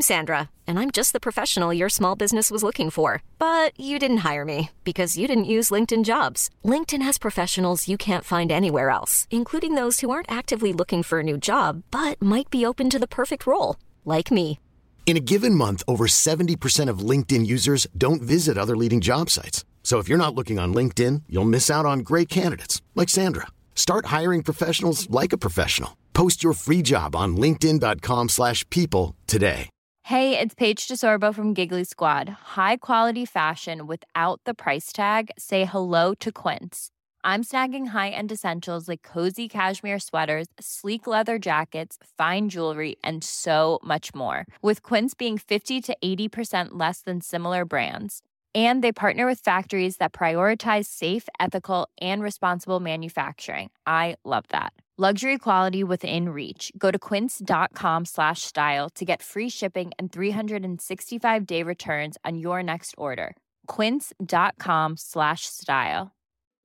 Sandra, and I'm just the professional your small business was looking for. But you didn't hire me because you didn't use LinkedIn Jobs. LinkedIn has professionals you can't find anywhere else, including those who aren't actively looking for a new job, but might be open to the perfect role, like me. In a given month, over 70% of LinkedIn users don't visit other leading job sites. So if you're not looking on LinkedIn, you'll miss out on great candidates like Sandra. Start hiring professionals like a professional. Post your free job on linkedin.com/people today. Hey, it's Paige DeSorbo from Giggly Squad. High quality fashion without the price tag. Say hello to Quince. I'm snagging high-end essentials like cozy cashmere sweaters, sleek leather jackets, fine jewelry, and so much more. With Quince being 50 to 80% less than similar brands. And they partner with factories that prioritize safe, ethical, and responsible manufacturing. I love that. Luxury quality within reach. Go to quince.com/style to get free shipping and 365-day returns on your next order. Quince.com/style.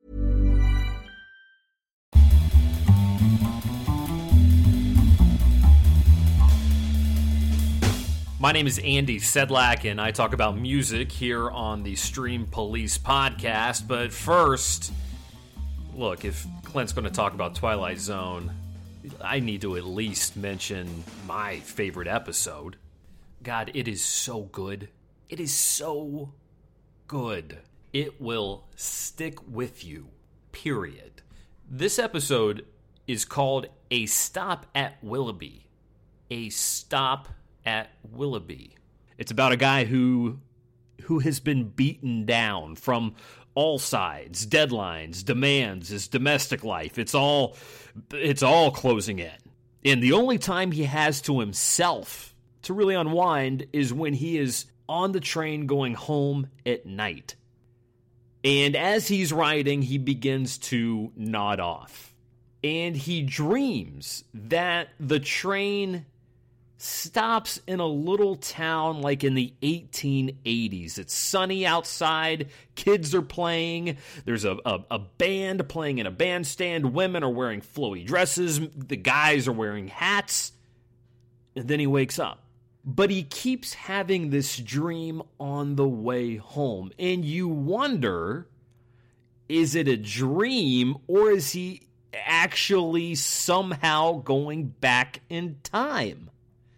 My name is Andy Sedlak, and I talk about music here on the Stream Police podcast. But first, look, if Clint's going to talk about Twilight Zone, I need to at least mention my favorite episode. God, it is so good. It is so good. It will stick with you, period. This episode is called A Stop at Willoughby. A Stop at Willoughby. It's about a guy who has been beaten down from all sides, deadlines, demands, his domestic life. It's all closing in. And the only time he has to himself to really unwind is when he is on the train going home at night. And as he's riding, he begins to nod off. And he dreams that the train stops in a little town like in the 1880s. It's sunny outside, kids are playing, there's a band playing in a bandstand, women are wearing flowy dresses, the guys are wearing hats, and then he wakes up. But he keeps having this dream on the way home, and you wonder, is it a dream, or is he actually somehow going back in time?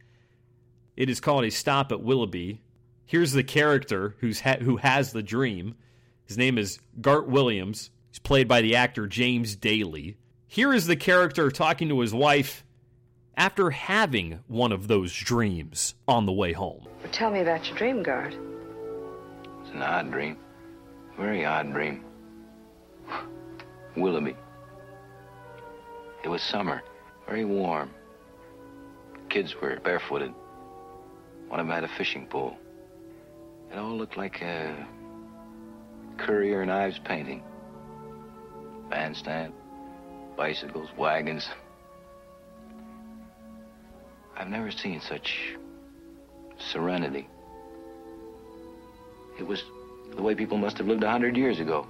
It is called A Stop at Willoughby. Here's the character who has the dream. His name is Gart Williams. He's played by the actor James Daly. Here is the character talking to his wife after having one of those dreams on the way home. Well, tell me about your dream, Gart. It's an odd dream. Very odd dream. Willoughby. It was summer. Very warm. Kids were barefooted. One of them had a fishing pole. It all looked like a Currier and Ives painting. Bandstand, bicycles, wagons. I've never seen such serenity. It was the way people must have lived 100 years ago.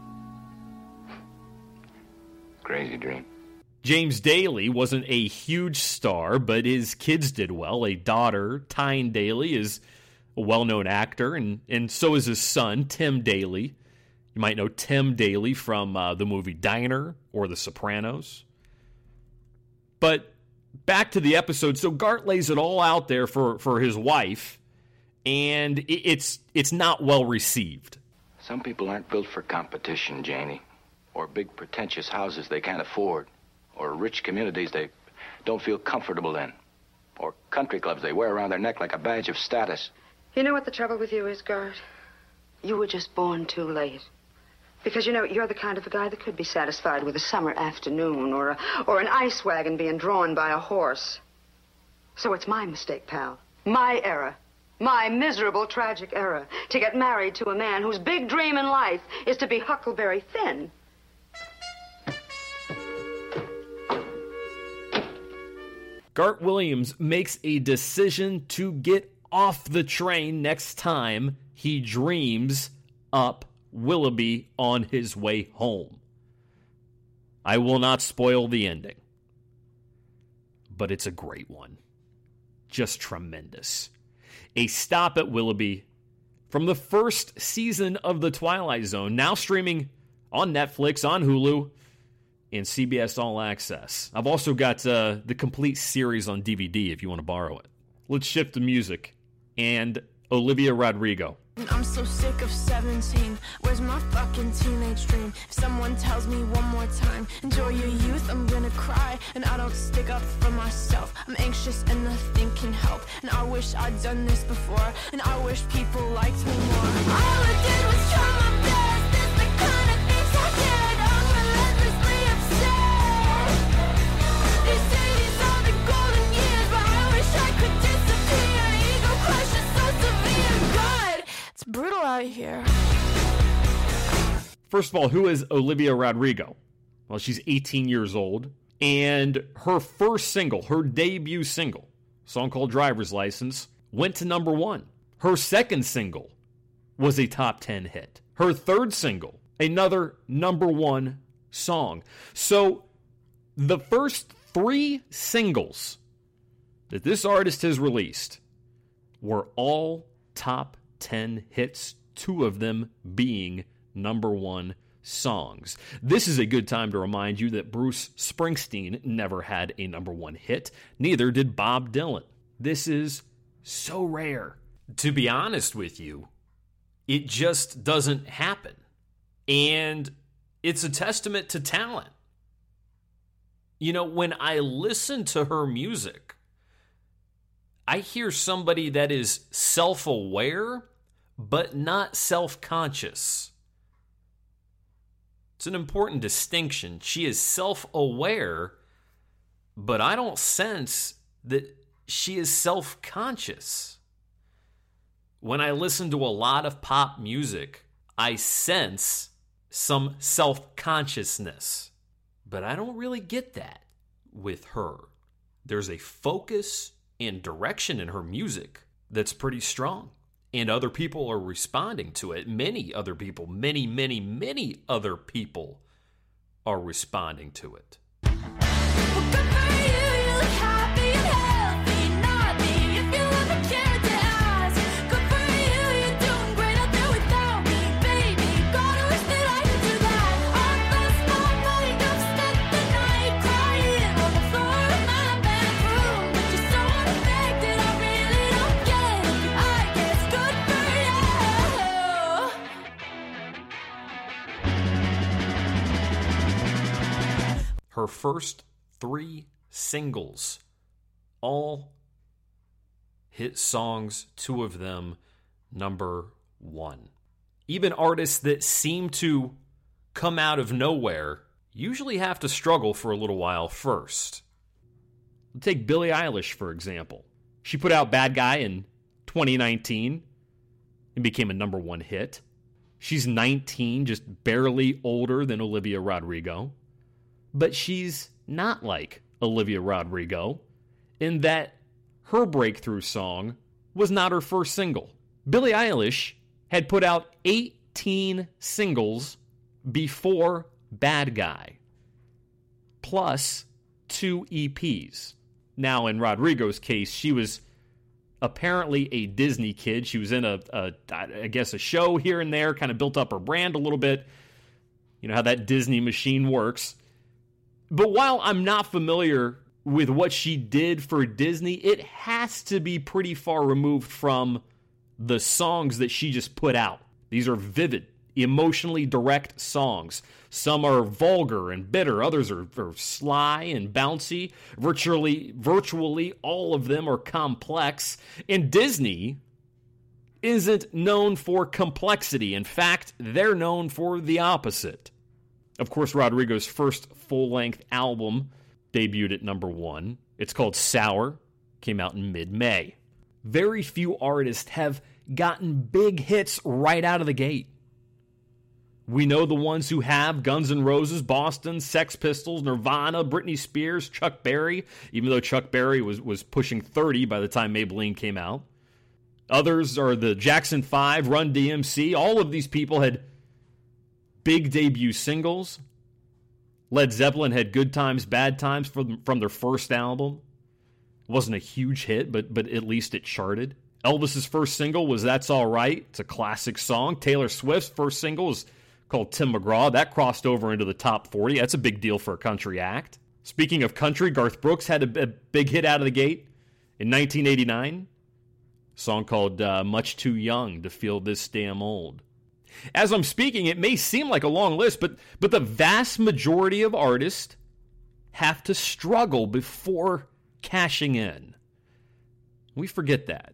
Crazy dream. James Daly wasn't a huge star, but his kids did well. A daughter, Tyne Daly, is a well-known actor, and so is his son, Tim Daly. You might know Tim Daly from the movie Diner or The Sopranos. But back to the episode. So Gart lays it all out there for his wife, and it's not well received. Some people aren't built for competition, Janie, or big pretentious houses they can't afford, or rich communities they don't feel comfortable in, or country clubs they wear around their neck like a badge of status. You know what the trouble with you is, Gart? You were just born too late. Because, you know, you're the kind of a guy that could be satisfied with a summer afternoon or an ice wagon being drawn by a horse. So it's my mistake, pal. My era. My miserable, tragic era. To get married to a man whose big dream in life is to be Huckleberry Finn. Gart Williams makes a decision to get off the train next time he dreams up Willoughby on his way home. I will not spoil the ending, but it's a great one. Just tremendous. A Stop at Willoughby from the first season of The Twilight Zone, now streaming on Netflix, on Hulu, and CBS All Access. I've also got the complete series on DVD if you want to borrow it. Let's shift to music and Olivia Rodrigo. I'm so sick of 17. Where's my fucking teenage dream? If someone tells me one more time, enjoy your youth, I'm gonna cry. And I don't stick up for myself. I'm anxious and nothing can help. And I wish I'd done this before. And I wish people liked me more. All I did was try my best. It's the kind of things I did. I'm relentlessly upset. They say these are the golden years, but I wish I could disappear. Ego crush is so severe. God, it's brutal out here. First of all, who is Olivia Rodrigo? Well, she's 18 years old, and her first single, her debut single, a song called Driver's License, went to number 1. Her second single was a top 10 hit. Her third single, another number 1 song. So, the first 3 singles that this artist has released were all top 10 hits, 2 of them being number 1 songs. This is a good time to remind you that Bruce Springsteen never had a number 1 hit. Neither did Bob Dylan. This is so rare. To be honest with you, it just doesn't happen. And it's a testament to talent. You know, when I listen to her music, I hear somebody that is self-aware, but not self-conscious. It's an important distinction. She is self-aware, but I don't sense that she is self-conscious. When I listen to a lot of pop music, I sense some self-consciousness, but I don't really get that with her. There's a focus and direction in her music that's pretty strong. And other people are responding to it. Many other people, many other people are responding to it. Her first 3 singles, all hit songs, 2 of them number 1. Even artists that seem to come out of nowhere usually have to struggle for a little while first. Take Billie Eilish, for example. She put out Bad Guy in 2019 and became a number 1 hit. She's 19, just barely older than Olivia Rodrigo. But she's not like Olivia Rodrigo in that her breakthrough song was not her first single. Billie Eilish had put out 18 singles before Bad Guy, plus 2 EPs. Now, in Rodrigo's case, she was apparently a Disney kid. She was in a show here and there, kind of built up her brand a little bit. You know how that Disney machine works. But while I'm not familiar with what she did for Disney, it has to be pretty far removed from the songs that she just put out. These are vivid, emotionally direct songs. Some are vulgar and bitter. Others are sly and bouncy. Virtually all of them are complex. And Disney isn't known for complexity. In fact, they're known for the opposite. Of course, Rodrigo's first full-length album debuted at number 1. It's called Sour, came out in mid-May. Very few artists have gotten big hits right out of the gate. We know the ones who have: Guns N' Roses, Boston, Sex Pistols, Nirvana, Britney Spears, Chuck Berry, even though Chuck Berry was pushing 30 by the time Maybelline came out. Others are the Jackson 5, Run DMC. All of these people had big debut singles. Led Zeppelin had Good Times, Bad Times from their first album. It wasn't a huge hit, but at least it charted. Elvis's first single was That's All Right. It's a classic song. Taylor Swift's first single was called Tim McGraw. That crossed over into the top 40. That's a big deal for a country act. Speaking of country, Garth Brooks had a big hit out of the gate in 1989. A song called Much Too Young to Feel This Damn Old. As I'm speaking, it may seem like a long list, but the vast majority of artists have to struggle before cashing in. We forget that.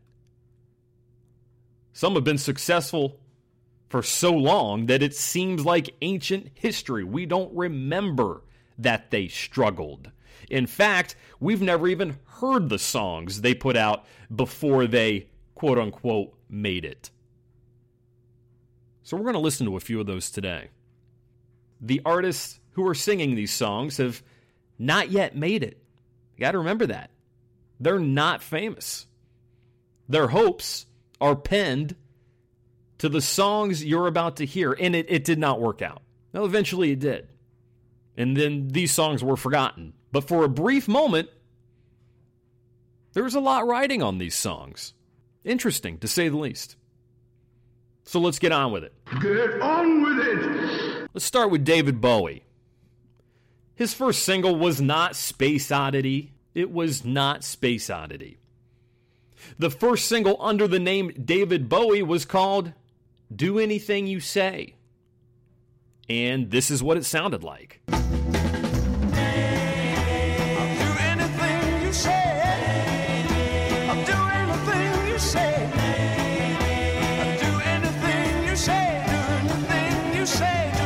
Some have been successful for so long that it seems like ancient history. We don't remember that they struggled. In fact, we've never even heard the songs they put out before they, quote-unquote, made it. So we're going to listen to a few of those today. The artists who are singing these songs have not yet made it. You got to remember that. They're not famous. Their hopes are pinned to the songs you're about to hear, and it did not work out. Now, eventually it did. And then these songs were forgotten. But for a brief moment, there was a lot riding on these songs. Interesting, to say the least. So let's get on with it. Get on with it! Let's start with David Bowie. His first single was not Space Oddity. It was not Space Oddity. The first single under the name David Bowie was called Do Anything You Say. And this is what it sounded like. I'll do anything you say. I'll do anything you say. I'll do anything you say. Do anything you say. Do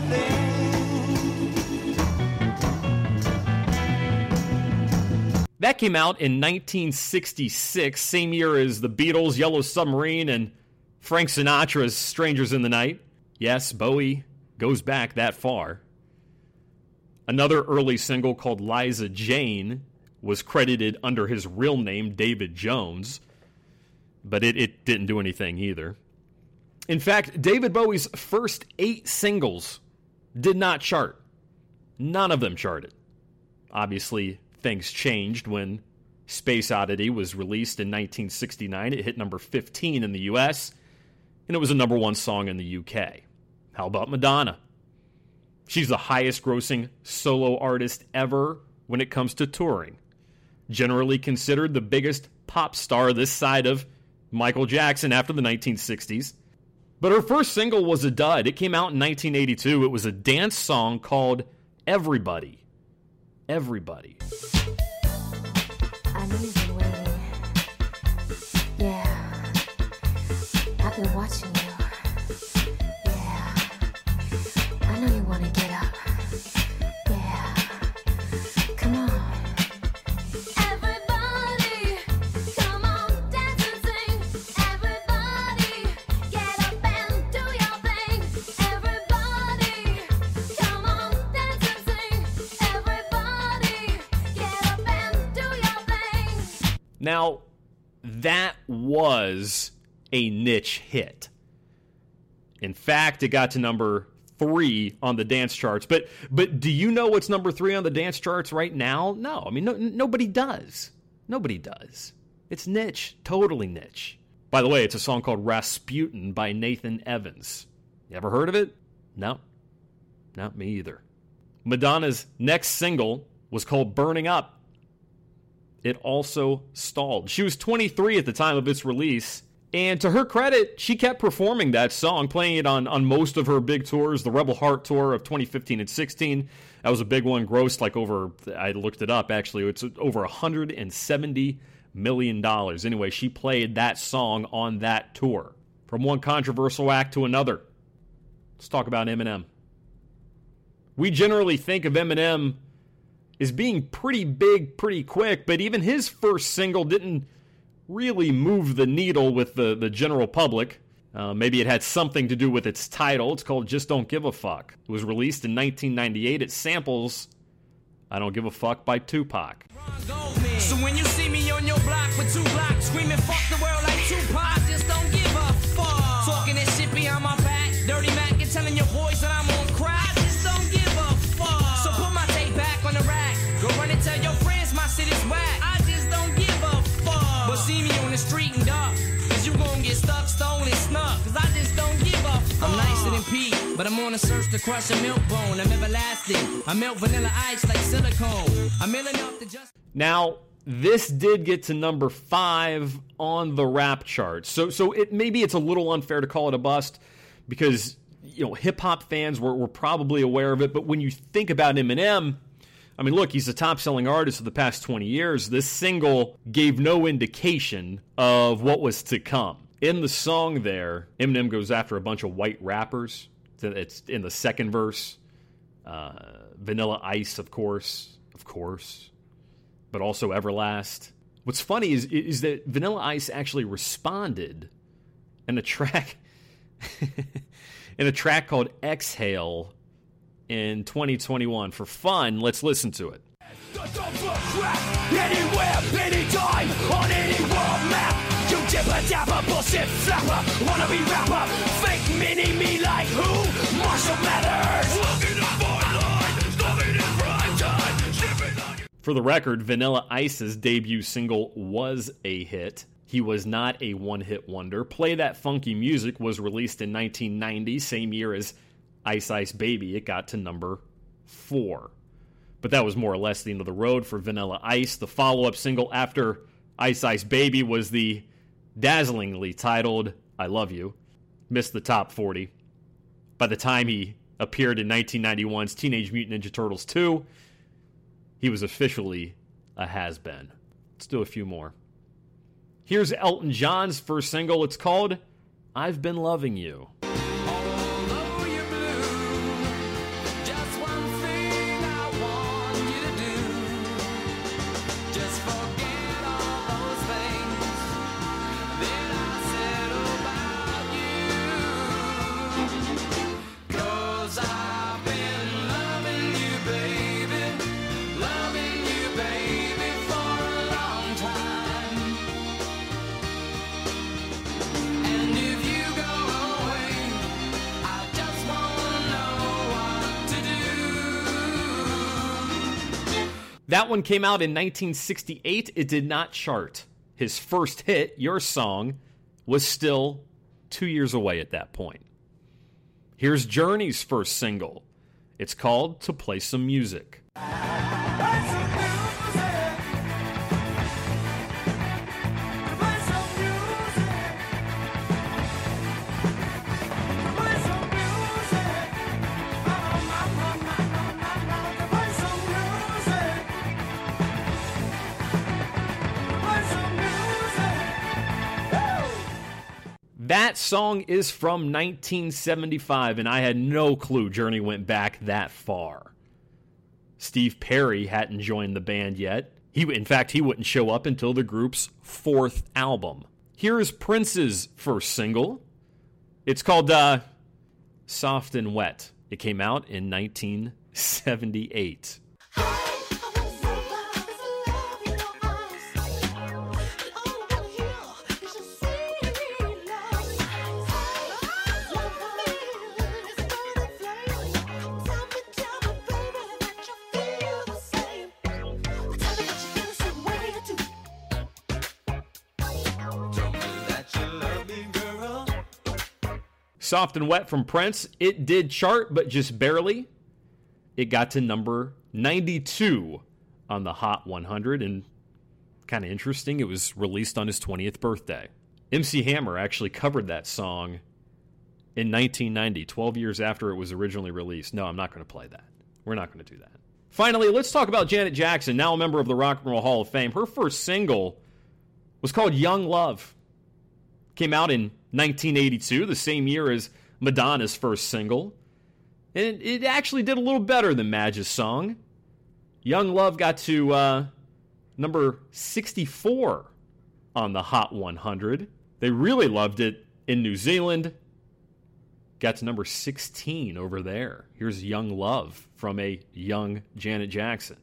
anything. That came out in 1966, same year as the Beatles' Yellow Submarine and Frank Sinatra's Strangers in the Night. Yes, Bowie goes back that far. Another early single called Liza Jane was credited under his real name, David Jones, but it didn't do anything either. In fact, David Bowie's first 8 singles did not chart. None of them charted. Obviously, things changed when Space Oddity was released in 1969. It hit number 15 in the U.S., and it was a number 1 song in the U.K. How about Madonna? She's the highest-grossing solo artist ever when it comes to touring. Generally considered the biggest pop star this side of Michael Jackson after the 1960s. But her first single was a dud. It came out in 1982. It was a dance song called Everybody. Everybody. I know you've been waiting. Yeah. I've been watching you. Yeah. I know you want to get up. Yeah. Come on. Everybody, come on, dance and sing. Everybody, get up and do your thing. Everybody, come on, dance and sing. Everybody, get up and do your thing. Now, that was a niche hit. In fact, it got to number 3 on the dance charts. But do you know what's number 3 on the dance charts right now? No. I mean, nobody does. Nobody does. It's niche. Totally niche. By the way, it's a song called Rasputin by Nathan Evans. You ever heard of it? No. Not me either. Madonna's next single was called Burning Up. It also stalled. She was 23 at the time of its release. And to her credit, she kept performing that song, playing it on most of her big tours. The Rebel Heart tour of 2015 and 16. That was a big one, grossed like over, I looked it up actually, it's over $170 million. Anyway, she played that song on that tour. From one controversial act to another. Let's talk about Eminem. We generally think of Eminem as being pretty big pretty quick, but even his first single didn't really move the needle with the general public. Maybe it had something to do with its title. It's called Just Don't Give a Fuck. It was released in 1998. It samples I Don't Give a Fuck by Tupac. So when you see me on your block with 2 blocks screaming fuck the world like Tupac, I just don't give a fuck. Talking that shit behind my back, dirty Mac, and telling your boys that I'm on crack. I just don't give a fuck. So put my tape back on the rack. Go run and tell your friends my shit is whack. I just don't give a fuck. But see me on the street and dark, rested in peace. But I'm on a search to crush a milk bone. I'm everlasting. I melt vanilla ice like silicone. I'm ill enough to just... Now, this did get to number 5 on the rap chart. So maybe it's a little unfair to call it a bust because, hip-hop fans were probably aware of it. But when you think about Eminem, I mean, look, he's the top-selling artist of the past 20 years. This single gave no indication of what was to come. In the song there, Eminem goes after a bunch of white rappers. It's in the second verse. Vanilla Ice, of course, but also Everlast. What's funny is that Vanilla Ice actually responded in a track called Exhale in 2021. For fun, let's listen to it. Anywhere, anytime, on any world map. You dipper dapper, bullshit flapper, wanna be rapper, fake mini me like who? Marshall Mathers. Looking up online, stopping in prime time, shipping on you. For the record, Vanilla Ice's debut single was a hit. He was not a one-hit wonder. Play That Funky Music was released in 1990, same year as Ice Ice Baby. It got to number 4. But that was more or less the end of the road for Vanilla Ice. The follow-up single after Ice Ice Baby was the dazzlingly titled I Love You. Missed the top 40. By the time he appeared in 1991's Teenage Mutant Ninja Turtles 2, he was officially a has-been. Let's do a few more. Here's Elton John's first single. It's called I've Been Loving You. That one came out in 1968. It did not chart. His first hit, Your Song, was still 2 years away at that point. Here's Journey's first single. It's called To Play Some Music. That song is from 1975, and I had no clue Journey went back that far. Steve Perry hadn't joined the band yet. In fact, he wouldn't show up until the group's 4th album. Here is Prince's first single. It's called Soft and Wet. It came out in 1978. Soft and Wet from Prince. It did chart, but just barely. It got to number 92 on the Hot 100, and kind of interesting, it was released on his 20th birthday. MC Hammer actually covered that song in 1990, 12 years after it was originally released. No, I'm not going to play that. We're not going to do that. Finally, let's talk about Janet Jackson, now a member of the Rock and Roll Hall of Fame. Her first single was called Young Love. Came out in 1982, the same year as Madonna's first single. And it actually did a little better than Madge's song. Young Love got to number 64 on the Hot 100. They really loved it in New Zealand. Got to number 16 over there. Here's Young Love from a young Janet Jackson.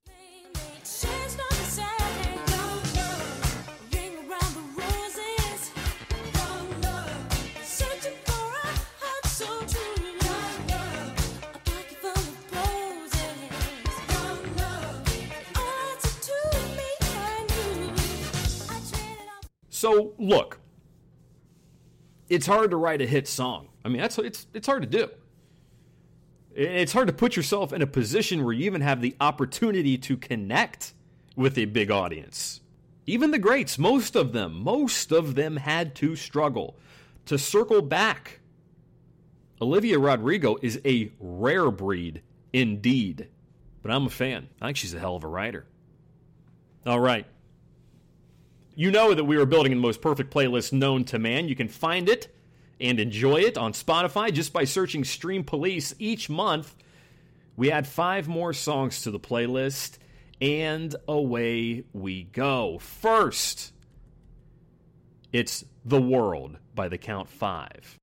So, look, it's hard to write a hit song. I mean, it's hard to do. It's hard to put yourself in a position where you even have the opportunity to connect with a big audience. Even the greats, most of them had to struggle to circle back. Olivia Rodrigo is a rare breed indeed, but I'm a fan. I think she's a hell of a writer. All right. You know that we are building the most perfect playlist known to man. You can find it and enjoy it on Spotify just by searching Stream Police. Each month, we add 5 more songs to the playlist, and away we go. First, it's The World by The Count 5.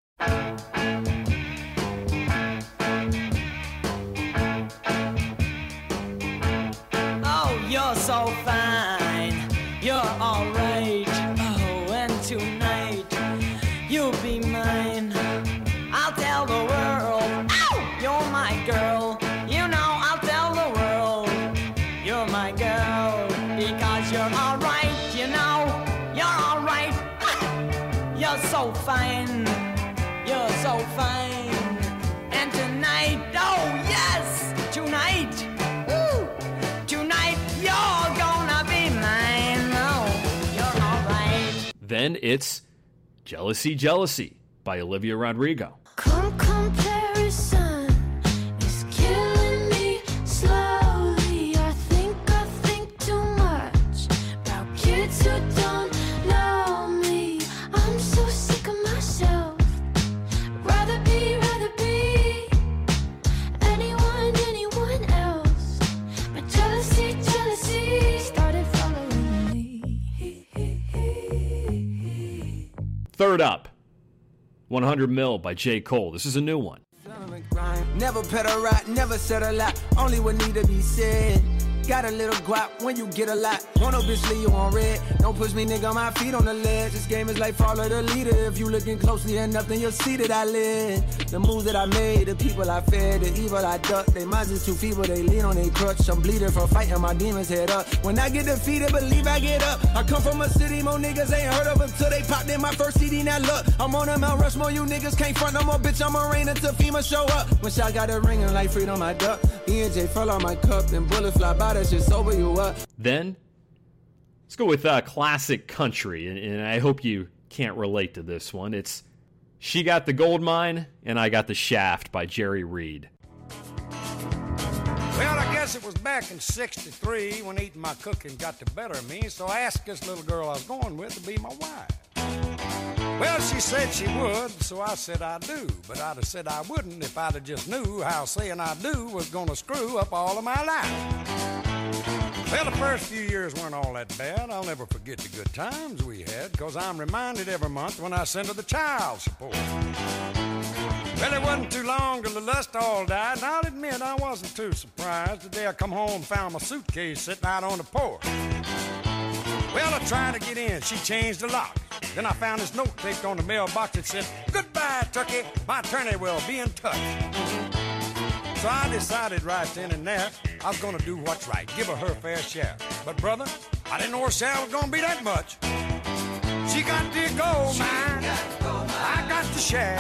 Oh, you're so fine, you're alright. Oh, and tonight you'll be mine. I'll tell the world, ow, you're my girl. You know, I'll tell the world, you're my girl. Because you're alright, you know, you're alright. You're so fine, you're so fine. And tonight, oh yes, tonight, woo, tonight you're gonna be mine. Oh, you're alright. Then it's Jealousy, Jealousy by Olivia Rodrigo. Comparison is killing me slowly. I think too much about kids who don't know me. I'm so sick of myself. Rather be anyone else. But jealousy started following me. Third up, 100 Mil by J. Cole. This is a new one. Never pedal right, never said a lot, only what need to be said. Got a little guap when you get a lot. Want no bitch leave you on red. Don't push me, nigga, my feet on the ledge. This game is like follow the leader. If you looking closely enough, then you'll see that I live. The moves that I made, the people I fed, the evil I ducked. They minds is too feeble, they lean on their crutch. I'm bleeding from fighting my demons head up. When I get defeated, believe I get up. I come from a city, more niggas ain't heard of until they popped in my first CD. Now look, I'm on a Mount Rushmore, you niggas can't front no more, bitch. I'm a rain until FEMA show up. When shot got it ringing like freedom, I duck. E&J fell on my cup, then bullet fly by, that shit sober you up. Then, let's go with classic country, and I hope you can't relate to this one. It's She Got the Gold Mine, and I Got the Shaft by Jerry Reed. Well, I guess it was back in '63 when eating my cooking got the better of me, so I asked this little girl I was going with to be my wife. Well, she said she would, so I said I do, but I'd have said I wouldn't if I'd have just knew how saying I do was gonna screw up all of my life. Well, the first few years weren't all that bad. I'll never forget the good times we had, because I'm reminded every month when I send her the child support. Well, it wasn't too long till the lust all died, and I'll admit I wasn't too surprised the day I come home and found my suitcase sitting out on the porch. Well, I tried to get in. She changed the lock. Then I found this note taped on the mailbox that said, "Goodbye, Turkey. My attorney will be in touch." So I decided right then and there I was going to do what's right, give her her fair share. But, brother, I didn't know her share was going to be that much. She got the gold mine. I got the share.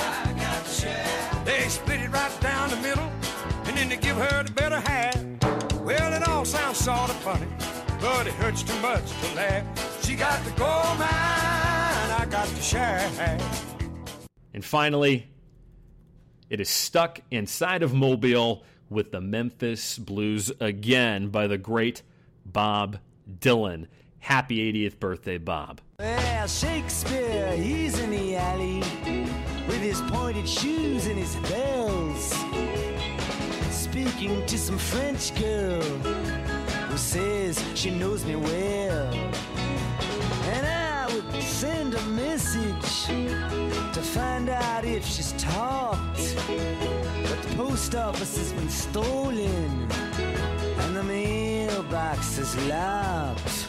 They split it right down the middle, and then they give her the better half. Well, it all sounds sort of funny, but it hurts too much to laugh. She got the gold mine. I got the share. And finally, it is Stuck Inside of Mobile with the Memphis Blues again by the great Bob Dylan. Happy 80th birthday, Bob. Well, Shakespeare, he's in the alley with his pointed shoes and his bells, speaking to some French girl who says she knows me well. And I would send a message to find out if she's talked, but the post office has been stolen and the mailbox is locked.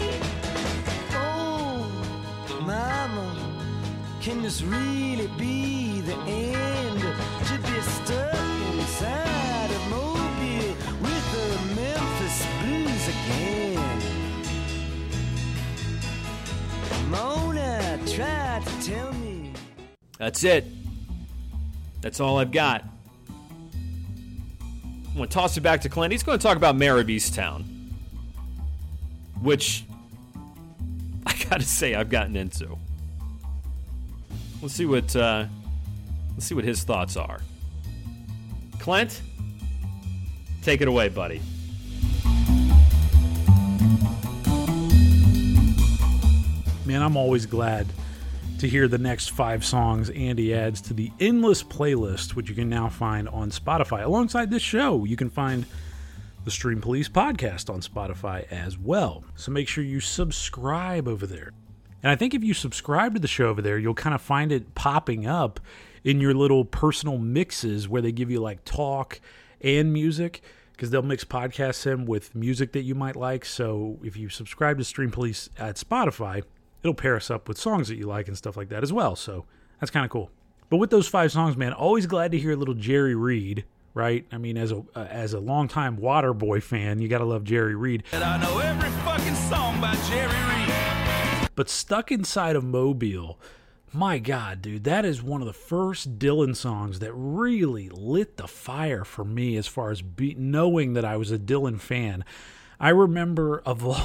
Oh, mama, can this really be the end? To be stuck inside of Mobile with the Memphis Blues again. Mona tried to tell me. That's it. That's all I've got. I'm going to toss it back to Clint. He's going to talk about Mayor of Easttown, which I got to say I've gotten into. Let's see what his thoughts are. Clint, take it away, buddy. Man, I'm always glad to hear the next 5 songs Andy adds to the endless playlist, which you can now find on Spotify. Alongside this show, you can find the Stream Police podcast on Spotify as well. So make sure you subscribe over there. And I think if you subscribe to the show over there, you'll kind of find it popping up in your little personal mixes where they give you like talk and music, because they'll mix podcasts in with music that you might like. So if you subscribe to Stream Police at Spotify, it'll pair us up with songs that you like and stuff like that as well. So that's kind of cool. But with those 5 songs, man, always glad to hear a little Jerry Reed, right? I mean, as a longtime Waterboy fan, you got to love Jerry Reed. And I know every fucking song by Jerry Reed. But Stuck Inside of Mobile, my God, dude, that is one of the first Dylan songs that really lit the fire for me as far as knowing that I was a Dylan fan. I remember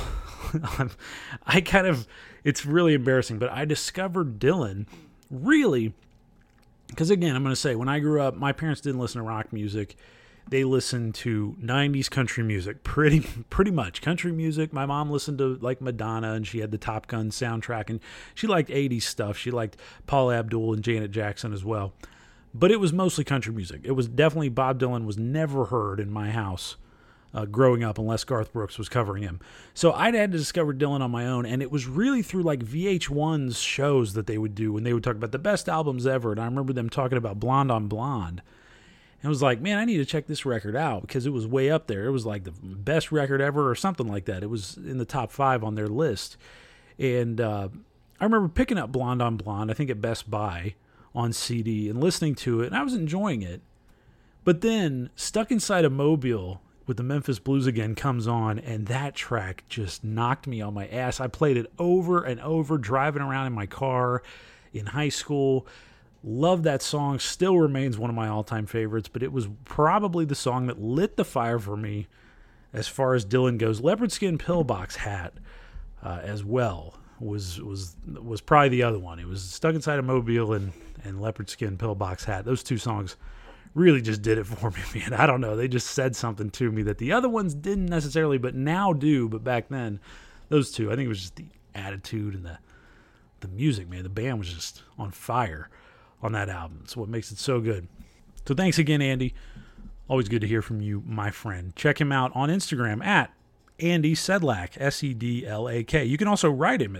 it's really embarrassing, but I discovered Dylan really, because again, I'm going to say, when I grew up, my parents didn't listen to rock music. They listened to 90s country music, pretty much. Country music. My mom listened to like Madonna, and she had the Top Gun soundtrack, and she liked 80s stuff. She liked Paula Abdul and Janet Jackson as well. But it was mostly country music. It was definitely, Bob Dylan was never heard in my house growing up unless Garth Brooks was covering him. So I'd had to discover Dylan on my own, and it was really through like VH1's shows that they would do when they would talk about the best albums ever. And I remember them talking about Blonde on Blonde. And I was like, man, I need to check this record out because it was way up there. It was like the best record ever or something like that. It was in the top 5 on their list. And I remember picking up Blonde on Blonde, I think at Best Buy on CD, and listening to it, and I was enjoying it. But then Stuck Inside of Mobile with the Memphis Blues Again comes on, and that track just knocked me on my ass. I played it over and over driving around in my car in high school. Love that song. Still remains one of my all-time favorites, but it was probably the song that lit the fire for me as far as Dylan goes. Leopard Skin Pillbox Hat as well was probably the other one. It was Stuck Inside of Mobile and Leopard Skin Pillbox Hat. Those 2 songs really just did it for me, man. I don't know. They just said something to me that the other ones didn't necessarily, but now do. But back then, those 2, I think it was just the attitude and the music, man. The band was just on fire on that album. It's what makes it so good. So thanks again, Andy. Always good to hear from you, my friend. Check him out on Instagram at Andy Sedlak, Sedlak. You can also write him at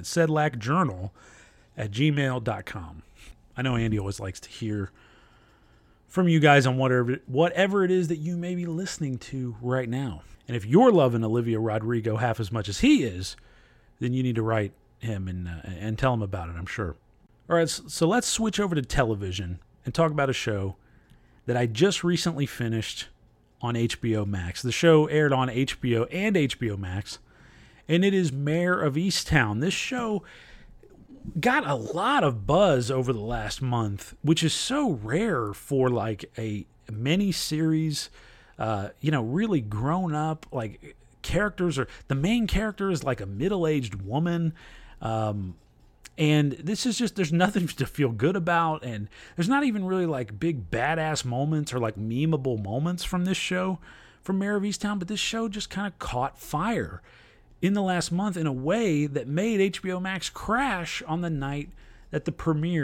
sedlakjournal@gmail.com. I know Andy always likes to hear from you guys on whatever it is that you may be listening to right now. And if you're loving Olivia Rodrigo half as much as he is, then you need to write him and tell him about it, I'm sure. All right, so let's switch over to television and talk about a show that I just recently finished on HBO Max. The show aired on HBO and HBO Max, and it is Mayor of Easttown. This show got a lot of buzz over the last month, which is so rare for like a mini series, really grown up, like characters, or the main character is like a middle-aged woman. And this is just, there's nothing to feel good about, and there's not even really like big badass moments or like memeable moments from this show, from Mayor of Easttown, but this show just kind of caught fire in the last month in a way that made HBO Max crash on the night that the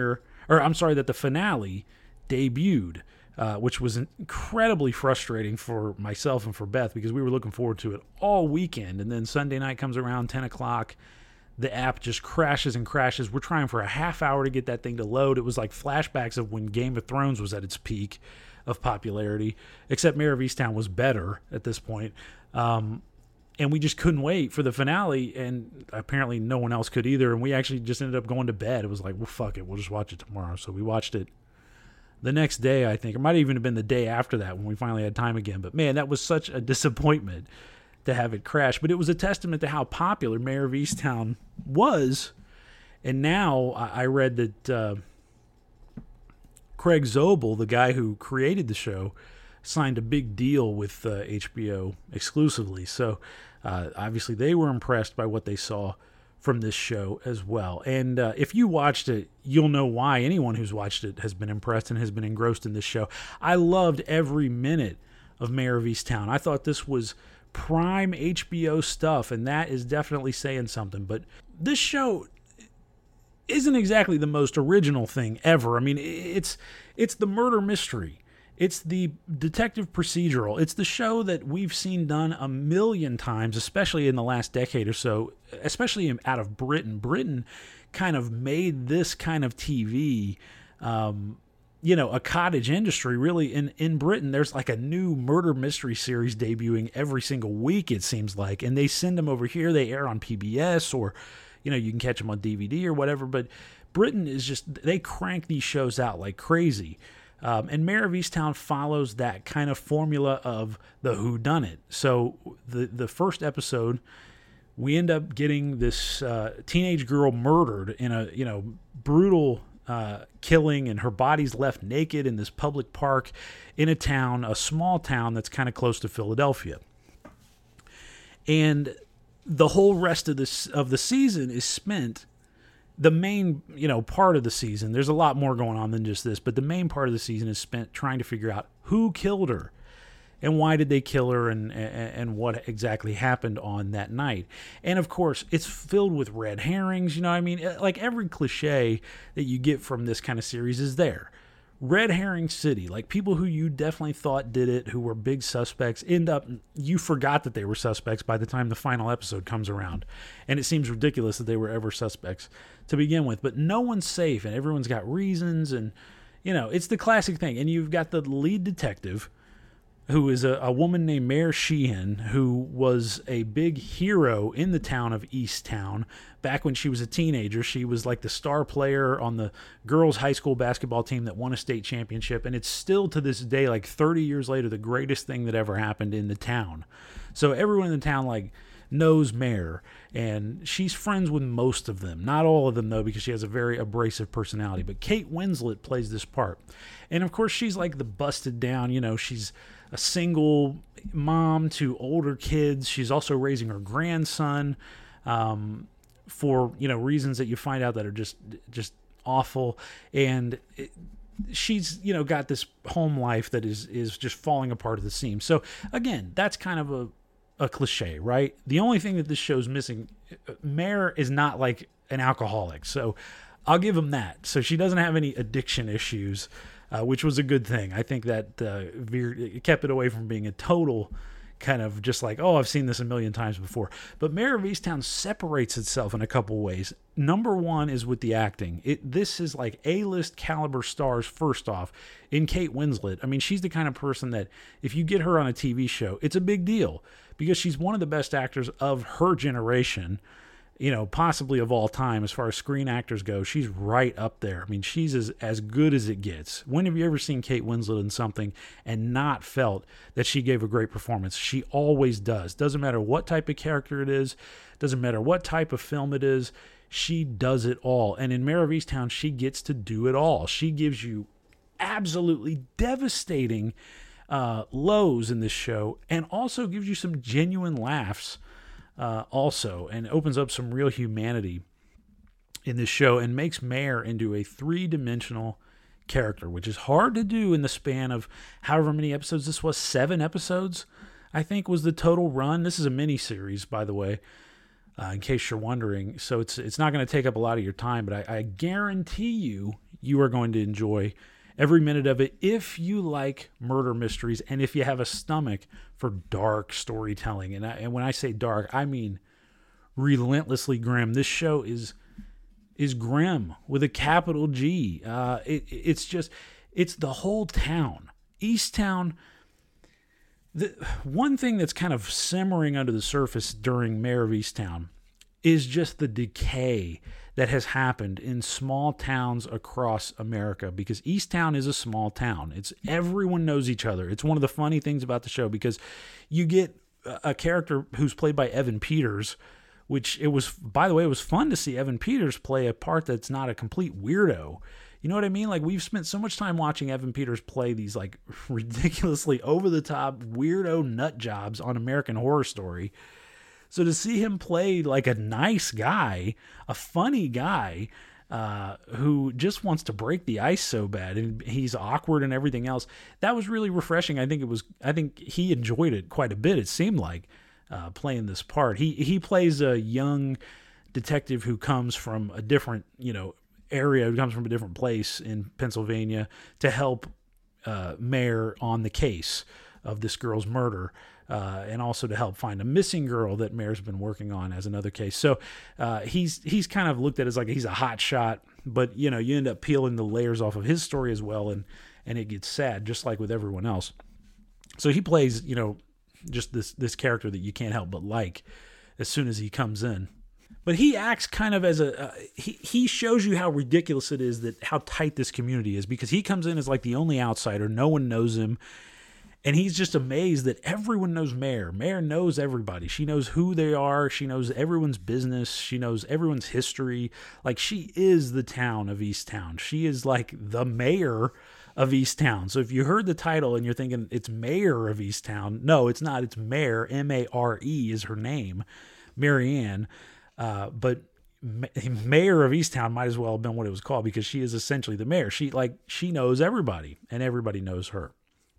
finale debuted, which was incredibly frustrating for myself and for Beth because we were looking forward to it all weekend. And then Sunday night comes around, 10 o'clock, the app just crashes and crashes. We're trying for a half hour to get that thing to load. It was like flashbacks of when Game of Thrones was at its peak of popularity, except Mayor of Easttown was better at this point. And we just couldn't wait for the finale, and apparently no one else could either, and we actually just ended up going to bed. It was like, well, fuck it, we'll just watch it tomorrow. So we watched it the next day, I think. It might even have been the day after that when we finally had time again. But, man, that was such a disappointment to have it crash. But it was a testament to how popular Mayor of Easttown was. And now I read that Craig Zobel, the guy who created the show, signed a big deal with HBO exclusively. So obviously they were impressed by what they saw from this show as well. And if you watched it, you'll know why. Anyone who's watched it has been impressed and has been engrossed in this show. I loved every minute of Mayor of Easttown. I thought this was prime HBO stuff, and that is definitely saying something. But this show isn't exactly the most original thing ever. I mean, it's the murder mystery. It's the detective procedural. It's the show that we've seen done a million times, especially in the last decade or so, especially out of Britain. Britain kind of made this kind of TV, a cottage industry. Really, in Britain, there's like a new murder mystery series debuting every single week, it seems like. And they send them over here. They air on PBS, or, you can catch them on DVD or whatever. But Britain is just, they crank these shows out like crazy. And Mayor of Easttown follows that kind of formula of the whodunit. So the first episode, we end up getting this teenage girl murdered in a brutal killing, and her body's left naked in this public park in a small town that's kind of close to Philadelphia. And the whole rest of the season is spent. The main, part of the season, there's a lot more going on than just this, but the main part of the season is spent trying to figure out who killed her and why did they kill her, and what exactly happened on that night. And of course, it's filled with red herrings, like every cliche that you get from this kind of series is there. Red herring city, like people who you definitely thought did it, who were big suspects, you forgot that they were suspects by the time the final episode comes around. And it seems ridiculous that they were ever suspects to begin with. But no one's safe, and everyone's got reasons, and, it's the classic thing. And you've got the lead detective, who is a woman named Mayor Sheehan, who was a big hero in the town of Easttown. Back when she was a teenager, she was like the star player on the girls' high school basketball team that won a state championship. And it's still to this day, like 30 years later, the greatest thing that ever happened in the town. So everyone in the town, knows Mayor, and she's friends with most of them. Not all of them, though, because she has a very abrasive personality. But Kate Winslet plays this part. And, of course, she's like the busted down, she's a single mom to older kids. She's also raising her grandson for, reasons that you find out that are just awful. And she's, got this home life that is just falling apart at the seams. So, again, that's kind of a cliche, right? The only thing that this show's missing, Mayor is not like an alcoholic. So I'll give him that. So she doesn't have any addiction issues, which was a good thing. I think that it kept it away from being a total kind of just like, oh, I've seen this a million times before. But Mayor of Easttown separates itself in a couple ways. Number one is with the acting. This is like A-list caliber stars, first off, in Kate Winslet. I mean, she's the kind of person that if you get her on a TV show, it's a big deal because she's one of the best actors of her generation, possibly of all time. As far as screen actors go, she's right up there. I mean, she's as good as it gets. When have you ever seen Kate Winslet in something and not felt that she gave a great performance? She always does. Doesn't matter what type of character it is. Doesn't matter what type of film it is. She does it all. And in Mayor of Easttown, she gets to do it all. She gives you absolutely devastating lows in this show, and also gives you some genuine laughs also, and opens up some real humanity in this show, and makes Mayor into a three-dimensional character, which is hard to do in the span of however many episodes this was. 7 episodes, I think, was the total run. This is a mini-series, by the way, in case you're wondering. So it's not going to take up a lot of your time, but I guarantee you are going to enjoy every minute of it if you like murder mysteries and if you have a stomach for dark storytelling. And when I say dark, I mean relentlessly grim. This show is grim with a capital G. It's the whole town. Easttown. The one thing that's kind of simmering under the surface during Mayor of Easttown is just the decay that has happened in small towns across America, because Easttown is a small town. Everyone knows each other. It's one of the funny things about the show, because you get a character who's played by Evan Peters, which by the way, it was fun to see Evan Peters play a part that's not a complete weirdo. You know what I mean? Like, we've spent so much time watching Evan Peters play these like ridiculously over-the-top weirdo nut jobs on American Horror Story. So to see him play like a nice guy, a funny guy, who just wants to break the ice so bad, and he's awkward and everything else, that was really refreshing. I think he enjoyed it quite a bit. It seemed like playing this part. He plays a young detective who comes from a different, area, who comes from a different place in Pennsylvania to help Mayor on the case of this girl's murder, and also to help find a missing girl that Mayor's been working on as another case. So he's kind of looked at as like he's a hot shot, but you end up peeling the layers off of his story as well, and it gets sad just like with everyone else. So he plays just this character that you can't help but like as soon as he comes in. But he acts kind of as he shows you how ridiculous it is, that how tight this community is, because he comes in as like the only outsider. No one knows him. And he's just amazed that everyone knows Mayor. Mayor knows everybody. She knows who they are. She knows everyone's business. She knows everyone's history. Like, she is the town of Easttown. She is like the mayor of Easttown. So if you heard the title and you're thinking it's Mayor of Easttown, no, it's not. It's Mare. Mare is her name, Marianne. But Mayor of Easttown might as well have been what it was called, because she is essentially the mayor. She knows everybody, and everybody knows her.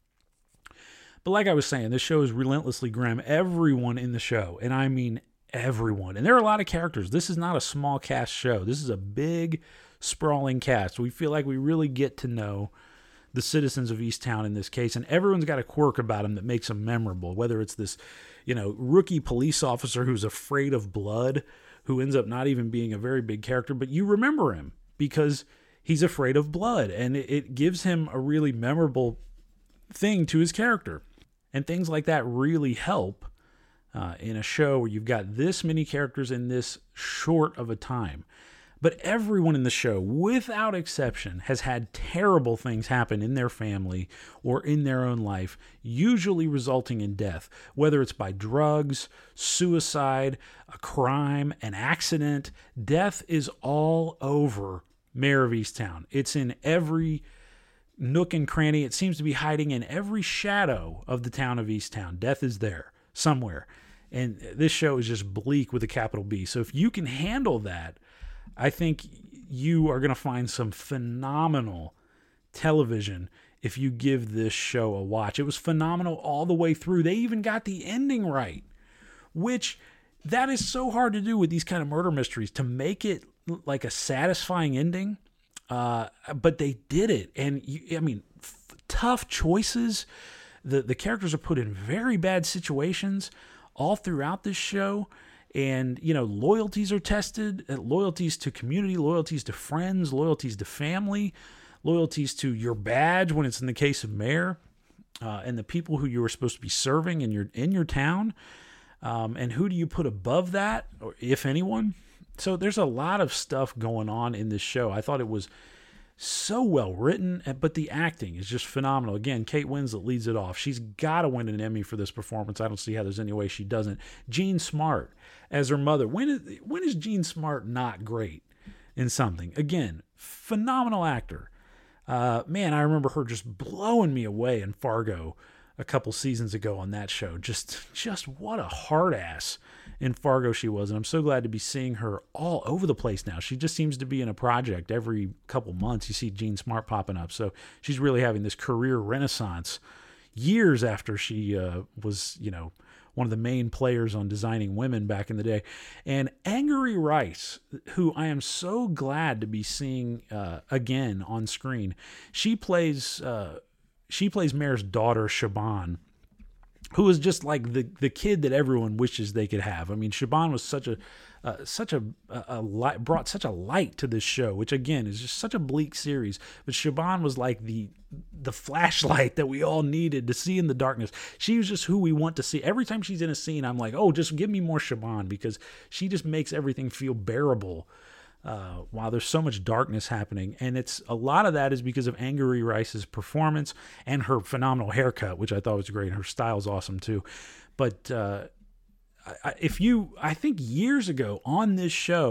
But like I was saying, this show is relentlessly grim. Everyone in the show, and I mean everyone, and there are a lot of characters. This is not a small cast show. This is a big, sprawling cast. We feel like we really get to know the citizens of Easttown in this case, and everyone's got a quirk about them that makes them memorable, whether it's this, rookie police officer who's afraid of blood, who ends up not even being a very big character, but you remember him because he's afraid of blood, and it gives him a really memorable thing to his character. And things like that really help in a show where you've got this many characters in this short of a time. But everyone in the show, without exception, has had terrible things happen in their family or in their own life, usually resulting in death, whether it's by drugs, suicide, a crime, an accident. Death is all over Mayor of Easttown. It's in every nook and cranny. It seems to be hiding in every shadow of the town of Easttown. Death is there somewhere. And this show is just bleak with a capital B. So if you can handle that, I think you are going to find some phenomenal television if you give this show a watch. It was phenomenal all the way through. They even got the ending right, which that is so hard to do with these kind of murder mysteries, to make it like a satisfying ending. But they did it. And tough choices. The characters are put in very bad situations all throughout this show. And, loyalties are tested, loyalties to community, loyalties to friends, loyalties to family, loyalties to your badge when it's in the case of Mayor, and the people who you were supposed to be serving in your town. And who do you put above that, or if anyone? So there's a lot of stuff going on in this show. I thought it was so well written, but the acting is just phenomenal. Again, Kate Winslet leads it off. She's got to win an Emmy for this performance. I don't see how there's any way she doesn't. Jean Smart as her mother. When is Jean Smart not great in something? Again, phenomenal actor. Man, I remember her just blowing me away in Fargo a couple seasons ago on that show. Just what a hard ass in Fargo she was, and I'm so glad to be seeing her all over the place now. She just seems to be in a project every couple months. You see Jean Smart popping up, so she's really having this career renaissance years after she was, one of the main players on Designing Women back in the day. And Angourie Rice, who I am so glad to be seeing again on screen. She plays Mayor's daughter, Shaban, who is just like the kid that everyone wishes they could have. I mean, Shaban was brought such a light to this show, which again is just such a bleak series. But Shaban was like the flashlight that we all needed to see in the darkness. She was just who we want to see. Every time she's in a scene, I'm like, oh, just give me more Shaban, because she just makes everything feel bearable. While there's so much darkness happening. And a lot of that is because of Angourie Rice's performance and her phenomenal haircut, which I thought was great. Her style's awesome too. But I think years ago on this show,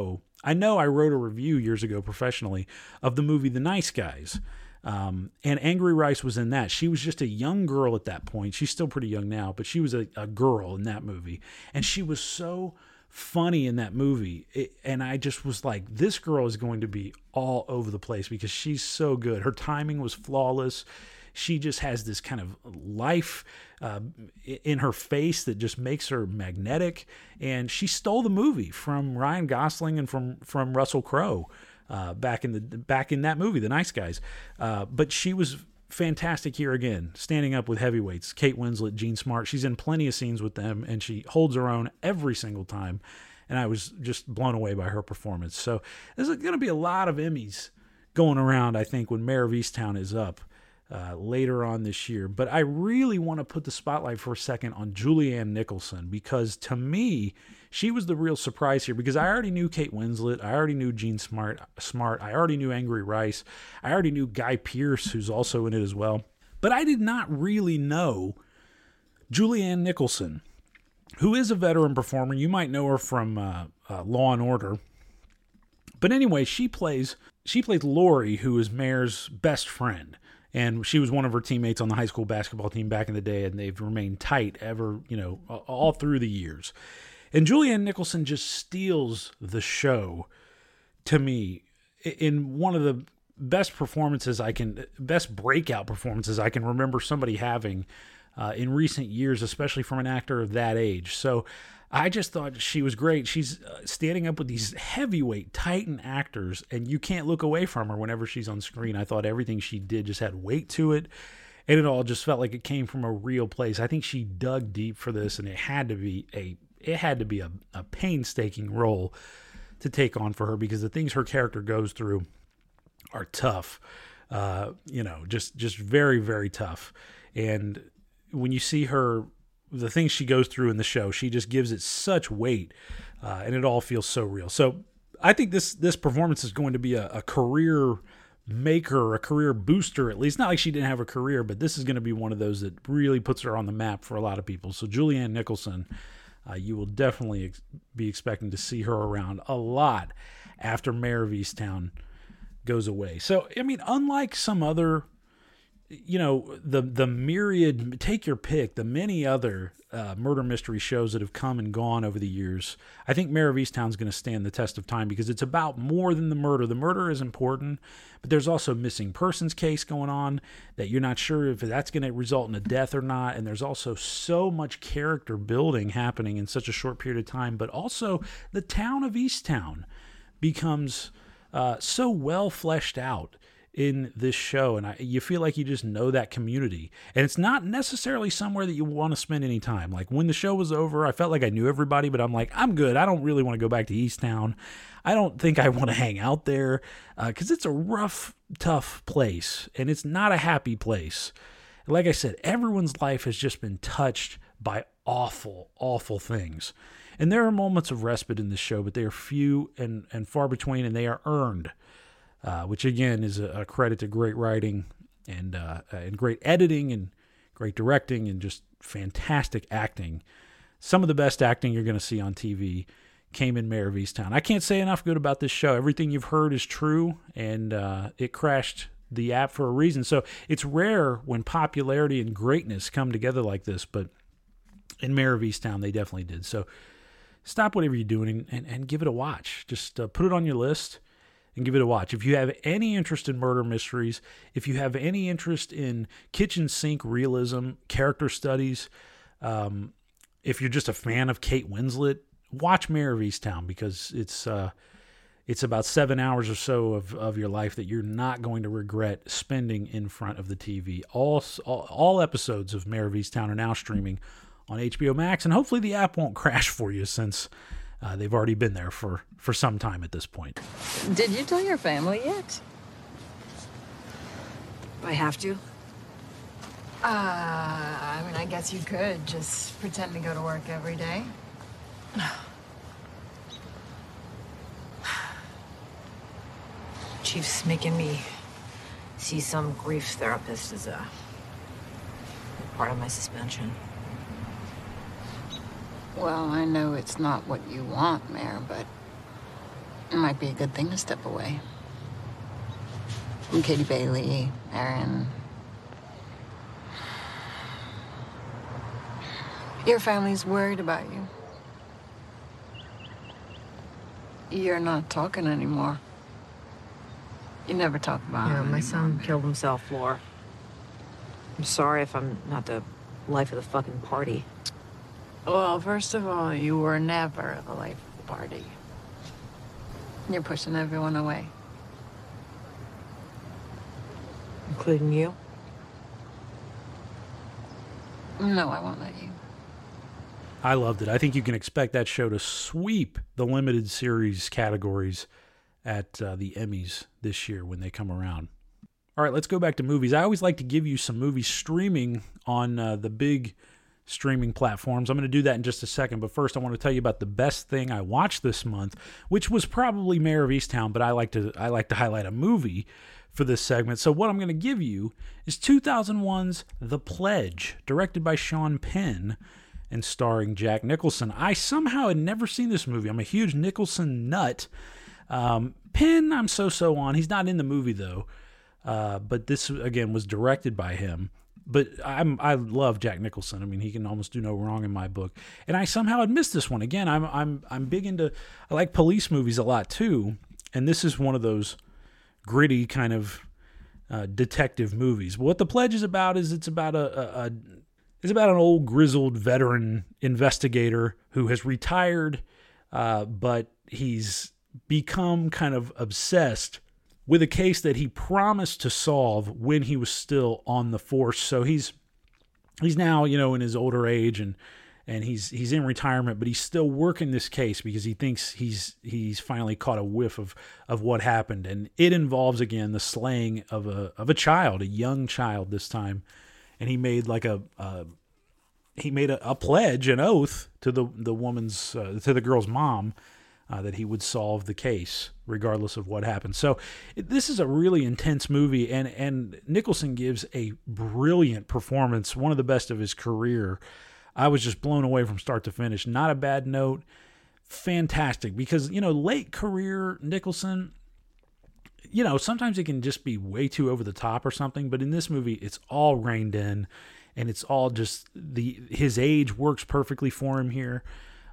I know I wrote a review years ago professionally of the movie The Nice Guys. And Angry Rice was in that. She was just a young girl at that point. She's still pretty young now, but she was a girl in that movie. And she was so funny in that movie. And I just was like, this girl is going to be all over the place because she's so good. Her timing was flawless. She just has this kind of life in her face that just makes her magnetic. And she stole the movie from Ryan Gosling and from Russell Crowe. Back in that movie, The Nice Guys. But she was fantastic here again, standing up with heavyweights. Kate Winslet, Jean Smart. She's in plenty of scenes with them, and she holds her own every single time. And I was just blown away by her performance. So there's going to be a lot of Emmys going around, I think, when Mare of Easttown is up later on this year. But I really want to put the spotlight for a second on Julianne Nicholson, because to me, she was the real surprise here, because I already knew Kate Winslet. I already knew Jean Smart. I already knew Angry Rice. I already knew Guy Pearce, who's also in it as well. But I did not really know Julianne Nicholson, who is a veteran performer. You might know her from Law and Order. But anyway, she plays Lori, who is Mare's best friend. And she was one of her teammates on the high school basketball team back in the day, and they've remained tight all through the years. And Julianne Nicholson just steals the show to me in one of the best breakout performances I can remember somebody having in recent years, especially from an actor of that age. So I just thought she was great. She's standing up with these heavyweight Titan actors, and you can't look away from her whenever she's on screen. I thought everything she did just had weight to it, and it all just felt like it came from a real place. I think she dug deep for this, and it had to be a painstaking role to take on for her, because the things her character goes through are tough, just very, very tough. And when you see her, the things she goes through in the show, she just gives it such weight, and it all feels so real. So I think this performance is going to be a career maker, a career booster, at least. Not like she didn't have a career, but this is going to be one of those that really puts her on the map for a lot of people. So Julianne Nicholson, you will definitely be expecting to see her around a lot after Mare of Easttown goes away. So, I mean, unlike some other, the myriad, take your pick, the many other murder mystery shows that have come and gone over the years, I think Mare of Easttown is going to stand the test of time, because it's about more than the murder. The murder is important, but there's also a missing persons case going on that you're not sure if that's going to result in a death or not. And there's also so much character building happening in such a short period of time. But also the town of Easttown becomes so well fleshed out in this show, and you feel like you just know that community, and it's not necessarily somewhere that you want to spend any time. Like when the show was over, I felt like I knew everybody, but I'm like, I'm good. I don't really want to go back to Easttown. I don't think I want to hang out there, because it's a rough, tough place, and it's not a happy place. Like I said, everyone's life has just been touched by awful, awful things, and there are moments of respite in this show, but they are few and far between, and they are earned. Which again is a credit to great writing and great editing and great directing and just fantastic acting. Some of the best acting you're going to see on TV came in Mare of Easttown. I can't say enough good about this show. Everything you've heard is true, and it crashed the app for a reason. So it's rare when popularity and greatness come together like this, but in Mare of Easttown, they definitely did. So stop whatever you're doing and give it a watch. Just put it on your list and give it a watch. If you have any interest in murder mysteries, if you have any interest in kitchen sink realism, character studies, if you're just a fan of Kate Winslet, watch Mare of Easttown, because it's about 7 hours or so of your life that you're not going to regret spending in front of the TV. All episodes of Mare of Easttown are now streaming on HBO Max, and hopefully the app won't crash for you, since they've already been there for some time at this point. Did you tell your family yet? I have to? I guess you could just pretend to go to work every day. Chief's making me see some grief therapist as a part of my suspension. Well, I know it's not what you want, Mare, but It might be a good thing to step away. From Katie Bailey, Aaron. Your family's worried about you. You're not talking anymore. You never talk about it. Yeah, my anymore. son killed himself, Laura. I'm sorry if I'm not the life of the fucking party. Well, first of all, you were never the life of the party. You're pushing everyone away. Including you? No, I won't let you. I loved it. I think you can expect that show to sweep the limited series categories at the Emmys this year when they come around. All right, let's go back to movies. I always like to give you some movies streaming on the big streaming platforms. I'm going to do that in just a second, but first I want to tell you about the best thing I watched this month, which was probably Mayor of Easttown, but I like to highlight a movie for this segment. So what I'm going to give you is 2001's The Pledge, directed by Sean Penn and starring Jack Nicholson. I somehow had never seen this movie. I'm a huge Nicholson nut. Penn, I'm so on. He's not in the movie, though. But this, again, was directed by him. But I love Jack Nicholson. I mean, he can almost do no wrong in my book. And I somehow had missed this one. Again, I'm big into, I like police movies a lot, too. And this is one of those gritty kind of detective movies. What The Pledge is about is it's about an old grizzled veteran investigator who has retired, but he's become kind of obsessed with a case that he promised to solve when he was still on the force. So he's now, in his older age and he's in retirement, but he's still working this case because he thinks he's finally caught a whiff of what happened. And it involves, again, the slaying of a child, a young child this time. And he made like a pledge, an oath to the woman's to the girl's mom that he would solve the case regardless of what happened. So this is a really intense movie, and Nicholson gives a brilliant performance, one of the best of his career. I was just blown away from start to finish. Not a bad note. Fantastic, because late career Nicholson, sometimes it can just be way too over the top or something, but in this movie it's all reined in. And it's all just his age works perfectly for him here.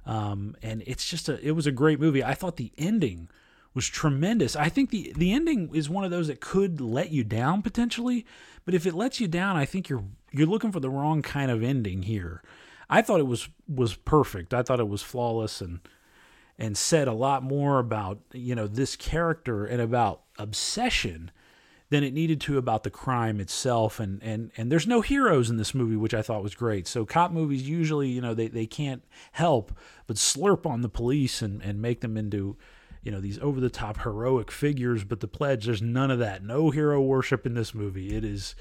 And it was a great movie. I thought the ending was tremendous. I think the ending is one of those that could let you down potentially, but if it lets you down, I think you're looking for the wrong kind of ending here. I thought it was perfect. I thought it was flawless and said a lot more about, this character and about obsession than it needed to about the crime itself. And there's no heroes in this movie, which I thought was great. So cop movies usually, they can't help but slurp on the police and make them into, these over-the-top heroic figures. But The Pledge, there's none of that. No hero worship in this movie. It is,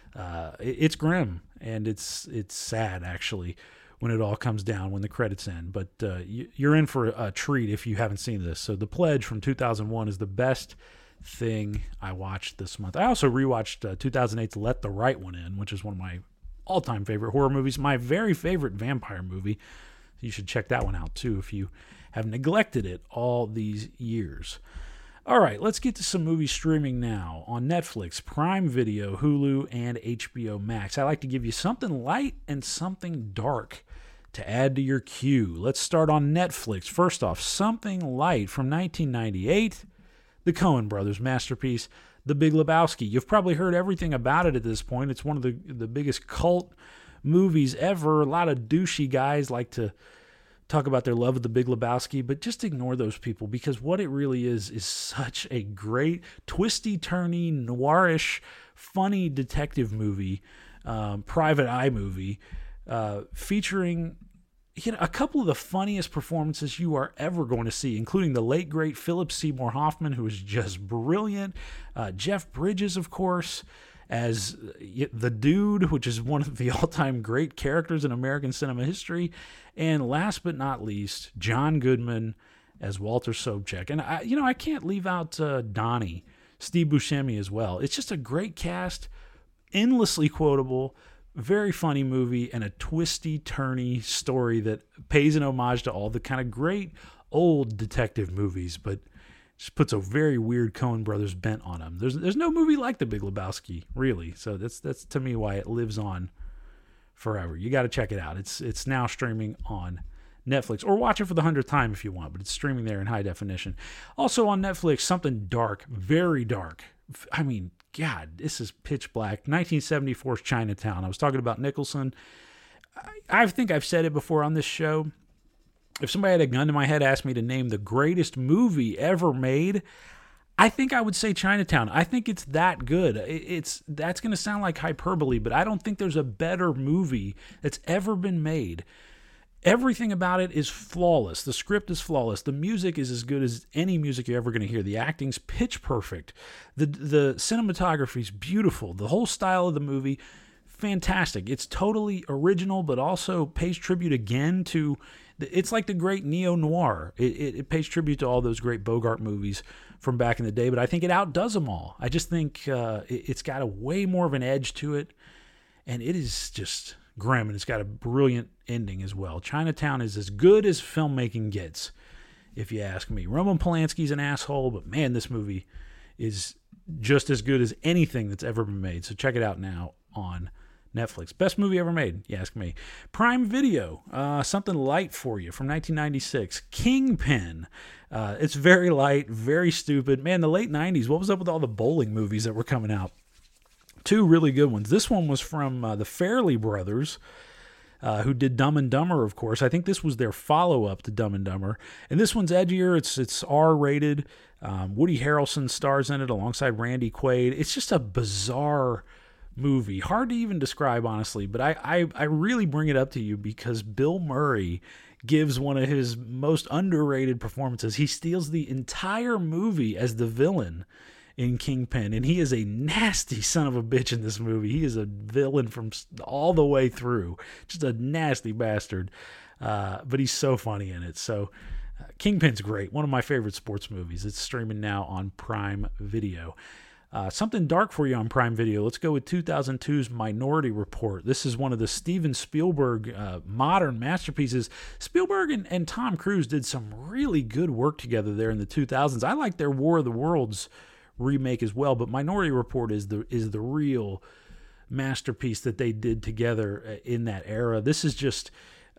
it's grim, and it's sad, actually, when it all comes down, when the credits end. But you're in for a treat if you haven't seen this. So The Pledge from 2001 is the best thing I watched this month. I also rewatched 2008's Let the Right One In, which is one of my all-time favorite horror movies, my very favorite vampire movie. You should check that one out too if you have neglected it all these years. All right, let's get to some movies streaming now on Netflix, Prime Video, Hulu, and HBO Max. I like to give you something light and something dark to add to your queue. Let's start on Netflix. First off, something light from 1998. The Coen brothers' masterpiece, The Big Lebowski. You've probably heard everything about it at this point. It's one of the biggest cult movies ever. A lot of douchey guys like to talk about their love of The Big Lebowski, but just ignore those people, because what it really is such a great, twisty-turny, noirish, funny detective movie, private eye movie, featuring a couple of the funniest performances you are ever going to see, including the late, great Philip Seymour Hoffman, who is just brilliant. Jeff Bridges, of course, as the Dude, which is one of the all-time great characters in American cinema history. And last but not least, John Goodman as Walter Sobchak. And, I can't leave out Donnie, Steve Buscemi as well. It's just a great cast, endlessly quotable, very funny movie, and a twisty-turny story that pays an homage to all the kind of great old detective movies, but Just puts a very weird Coen Brothers bent on him. There's no movie like The Big Lebowski, really. So that's to me why it lives on forever. You got to check it out. It's now streaming on Netflix, or watch it for the 100th time if you want, but it's streaming there in high definition. Also on Netflix, something dark, very dark. I mean, God, this is pitch black. 1974's Chinatown. I was talking about Nicholson. I think I've said it before on this show. If somebody had a gun to my head, asked me to name the greatest movie ever made, I think I would say Chinatown. I think it's that good. That's going to sound like hyperbole, but I don't think there's a better movie that's ever been made. Everything about it is flawless. The script is flawless. The music is as good as any music you're ever going to hear. The acting's pitch perfect. The cinematography's beautiful. The whole style of the movie, fantastic. It's totally original, but also pays tribute again to... It's like the great neo-noir. It pays tribute to all those great Bogart movies from back in the day, but I think it outdoes them all. I just think it's got a way more of an edge to it, and it is just grim, and it's got a brilliant ending as well. Chinatown is as good as filmmaking gets, if you ask me. Roman Polanski's an asshole, but man, this movie is just as good as anything that's ever been made. So check it out now on Netflix. Best movie ever made, you ask me. Prime Video, something light for you from 1996. Kingpin. It's very light, very stupid. Man, the late 90s, what was up with all the bowling movies that were coming out? Two really good ones. This one was from the Farrelly brothers, who did Dumb and Dumber, of course. I think this was their follow-up to Dumb and Dumber. And this one's edgier. It's R-rated. Woody Harrelson stars in it alongside Randy Quaid. It's just a bizarre movie. Hard to even describe, honestly, but I really bring it up to you because Bill Murray gives one of his most underrated performances. He steals the entire movie as the villain in Kingpin, and he is a nasty son of a bitch in this movie. He is a villain from all the way through. Just a nasty bastard, but he's so funny in it. So Kingpin's great. One of my favorite sports movies. It's streaming now on Prime Video. Something dark for you on Prime Video. Let's go with 2002's Minority Report. This is one of the Steven Spielberg modern masterpieces. Spielberg and Tom Cruise did some really good work together there in the 2000s. I like their War of the Worlds remake as well, but Minority Report is the real masterpiece that they did together in that era. This is just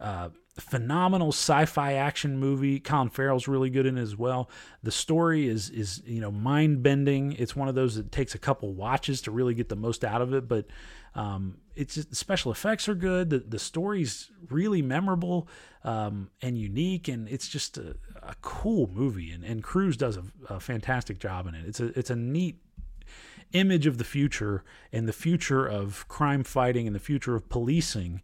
phenomenal sci-fi action movie. Colin Farrell's really good in it as well. The story is mind-bending. It's one of those that takes a couple watches to really get the most out of it, but it's just, the special effects are good. The story's really memorable and unique, and it's just a cool movie, and Cruise does a fantastic job in it. It's a neat image of the future, and the future of crime fighting and the future of policing,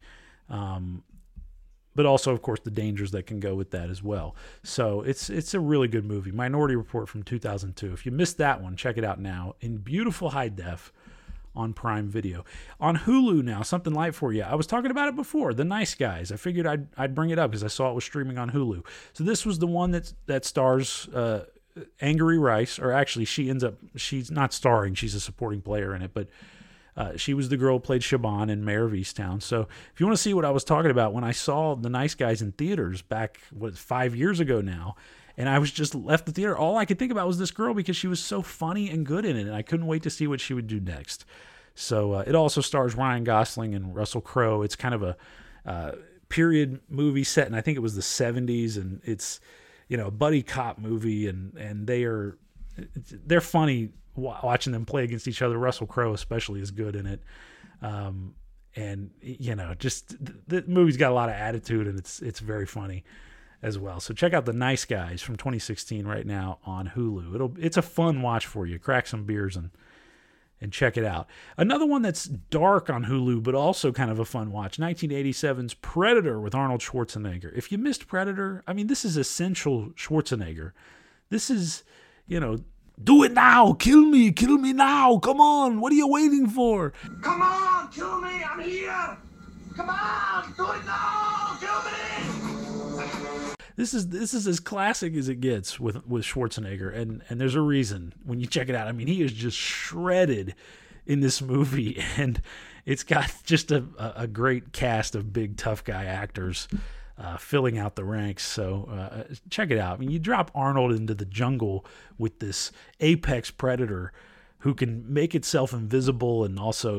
but also, of course, the dangers that can go with that as well. So it's a really good movie. Minority Report from 2002. If you missed that one, check it out now in beautiful high def on Prime Video. On Hulu now, something light for you. I was talking about it before, The Nice Guys. I figured I'd bring it up because I saw it was streaming on Hulu. So this was the one that stars Angourie Rice, or actually she's not starring, she's a supporting player in it, but she was the girl who played Siobhan in Mayor of Easttown. So if you want to see what I was talking about, when I saw The Nice Guys in theaters back, 5 years ago now, and I was just left the theater, all I could think about was this girl because she was so funny and good in it, and I couldn't wait to see what she would do next. So it also stars Ryan Gosling and Russell Crowe. It's kind of a period movie set in, I think it was the 70s, and it's a buddy cop movie, and they're funny watching them play against each other. Russell Crowe especially is good in it. And just the movie's got a lot of attitude, and it's very funny as well. So check out The Nice Guys from 2016 right now on Hulu. It's a fun watch for you. Crack some beers and check it out. Another one that's dark on Hulu, but also kind of a fun watch, 1987's Predator with Arnold Schwarzenegger. If you missed Predator, I mean, this is essential Schwarzenegger. This is, do it now, kill me now, come on, what are you waiting for? Come on, kill me, I'm here. Come on, do it now, kill me. This is as classic as it gets with Schwarzenegger, and there's a reason when you check it out. I mean, he is just shredded in this movie, and it's got just a great cast of big tough guy actors filling out the ranks. So check it out. I mean, you drop Arnold into the jungle with this apex predator who can make itself invisible and also,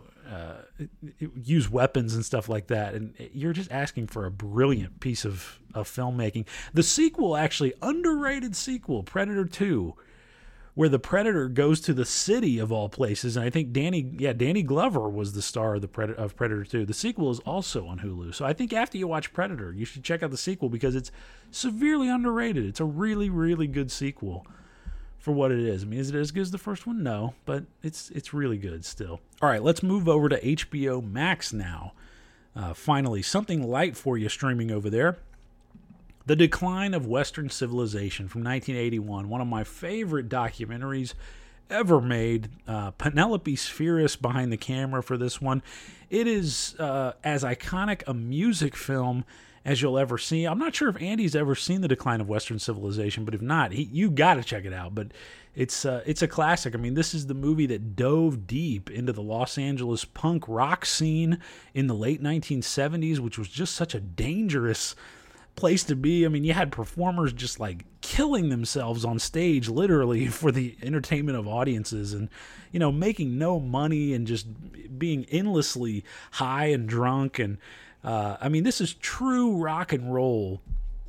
use weapons and stuff like that. And you're just asking for a brilliant piece of filmmaking. The sequel, actually, underrated sequel, Predator 2, where the Predator goes to the city of all places. And I think Danny Glover was the star of Predator 2. The sequel is also on Hulu. So I think after you watch Predator, you should check out the sequel because it's severely underrated. It's a really, really good sequel for what it is. I mean, is it as good as the first one? No, but it's really good still. All right, let's move over to HBO Max now. Finally, something light for you streaming over there. The Decline of Western Civilization from 1981, one of my favorite documentaries ever made. Penelope Spheris behind the camera for this one. It is as iconic a music film as you'll ever see. I'm not sure if Andy's ever seen The Decline of Western Civilization, but if not, you got to check it out. But it's a classic. I mean, this is the movie that dove deep into the Los Angeles punk rock scene in the late 1970s, which was just such a dangerous place to be. I mean, you had performers just like killing themselves on stage, literally, for the entertainment of audiences, and making no money and just being endlessly high and drunk. And I mean, this is true rock and roll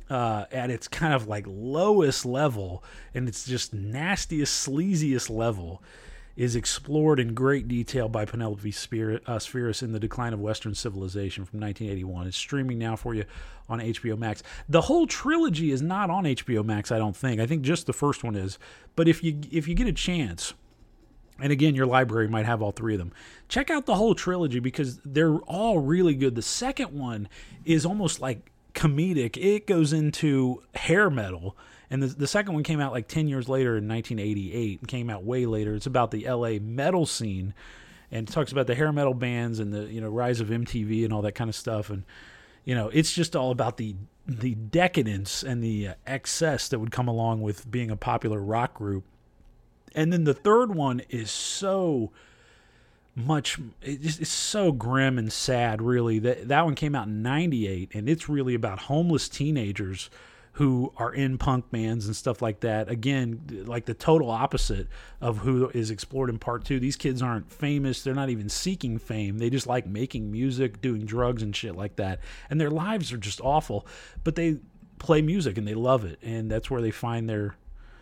at its kind of like lowest level, and it's just nastiest, sleaziest level is explored in great detail by Penelope Spheris in The Decline of Western Civilization from 1981. It's streaming now for you on HBO Max. The whole trilogy is not on HBO Max, I don't think. I think just the first one is. But if you get a chance, and again, your library might have all three of them, check out the whole trilogy because they're all really good. The second one is almost like comedic. It goes into hair metal. And the second one came out like 10 years later in 1988 and came out way later. It's about the LA metal scene, and it talks about the hair metal bands and the rise of MTV and all that kind of stuff. And it's just all about the decadence and the excess that would come along with being a popular rock group. And then the third one is so much, it's so grim and sad, really. That one came out in 98, and it's really about homeless teenagers who are in punk bands and stuff like that. Again, like the total opposite of who is explored in part 2. These kids aren't famous. They're not even seeking fame. They just like making music, doing drugs and shit like that. And their lives are just awful. But they play music and they love it. And that's where they find their,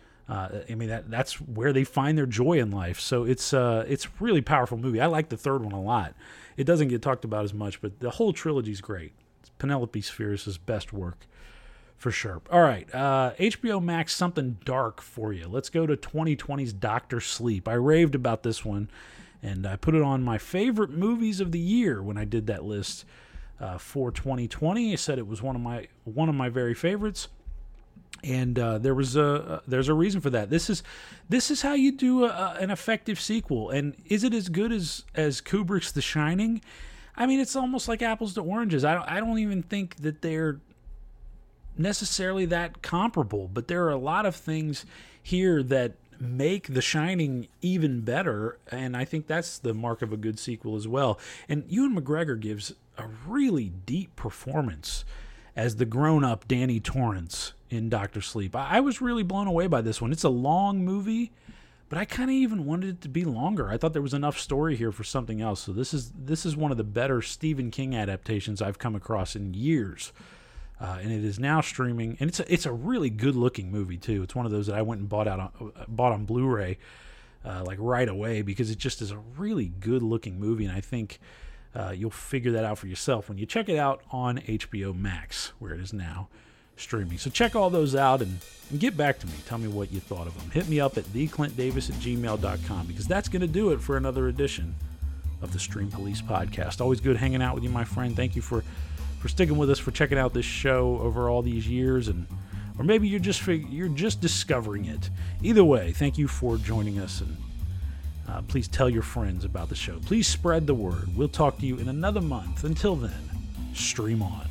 that's where they find their joy in life. So it's a really powerful movie. I like the third one a lot. It doesn't get talked about as much, but the whole trilogy is great. It's Penelope Spheris' best work. For sure. All right, HBO Max, something dark for you. Let's go to 2020's Dr. Sleep. I raved about this one, and I put it on my favorite movies of the year when I did that list for 2020. I said it was one of my very favorites, and there's a reason for that. This is how you do an effective sequel. And is it as good as Kubrick's The Shining? I mean, it's almost like apples to oranges. I don't even think that they're necessarily that comparable, but there are a lot of things here that make The Shining even better, and I think that's the mark of a good sequel as well. And Ewan McGregor gives a really deep performance as the grown-up Danny Torrance in Dr. Sleep. I was really blown away by this one. It's a long movie, but I kind of even wanted it to be longer. I thought there was enough story here for something else. So this is one of the better Stephen King adaptations I've come across in years. And it is now streaming, and it's a really good-looking movie too. It's one of those that I went and bought on Blu-ray like right away because it just is a really good-looking movie, and I think you'll figure that out for yourself when you check it out on HBO Max, where it is now streaming. So check all those out and get back to me. Tell me what you thought of them. Hit me up at theclintdavis@gmail.com because that's going to do it for another edition of the Stream Police Podcast. Always good hanging out with you, my friend. Thank you for sticking with us, for checking out this show over all these years, or maybe you're just discovering it. Either way, thank you for joining us, and please tell your friends about the show. Please spread the word. We'll talk to you in another month. Until then, stream on.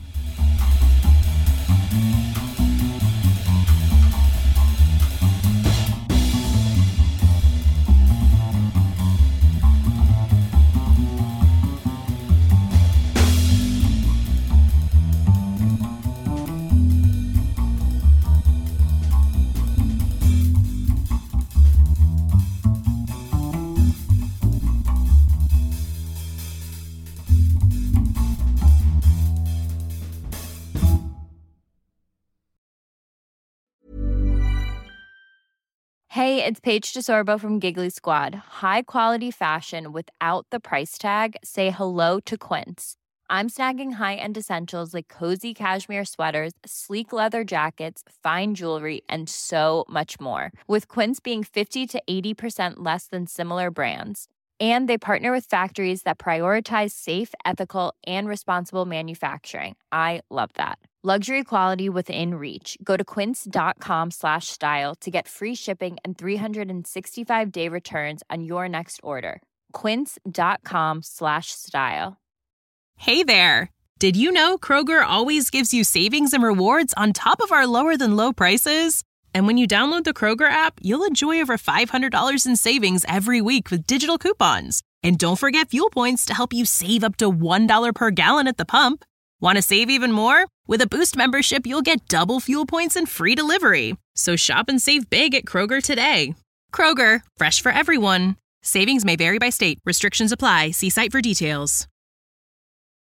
Hey, it's Paige DeSorbo from Giggly Squad. High quality fashion without the price tag. Say hello to Quince. I'm snagging high-end essentials like cozy cashmere sweaters, sleek leather jackets, fine jewelry, and so much more. With Quince being 50 to 80% less than similar brands. And they partner with factories that prioritize safe, ethical, and responsible manufacturing. I love that. Luxury quality within reach. Go to quince.com/style to get free shipping and 365-day returns on your next order. Quince.com/style. Hey there! Did you know Kroger always gives you savings and rewards on top of our lower-than-low prices? And when you download the Kroger app, you'll enjoy over $500 in savings every week with digital coupons. And don't forget fuel points to help you save up to $1 per gallon at the pump. Want to save even more? With a Boost membership, you'll get double fuel points and free delivery. So shop and save big at Kroger today. Kroger, fresh for everyone. Savings may vary by state. Restrictions apply. See site for details.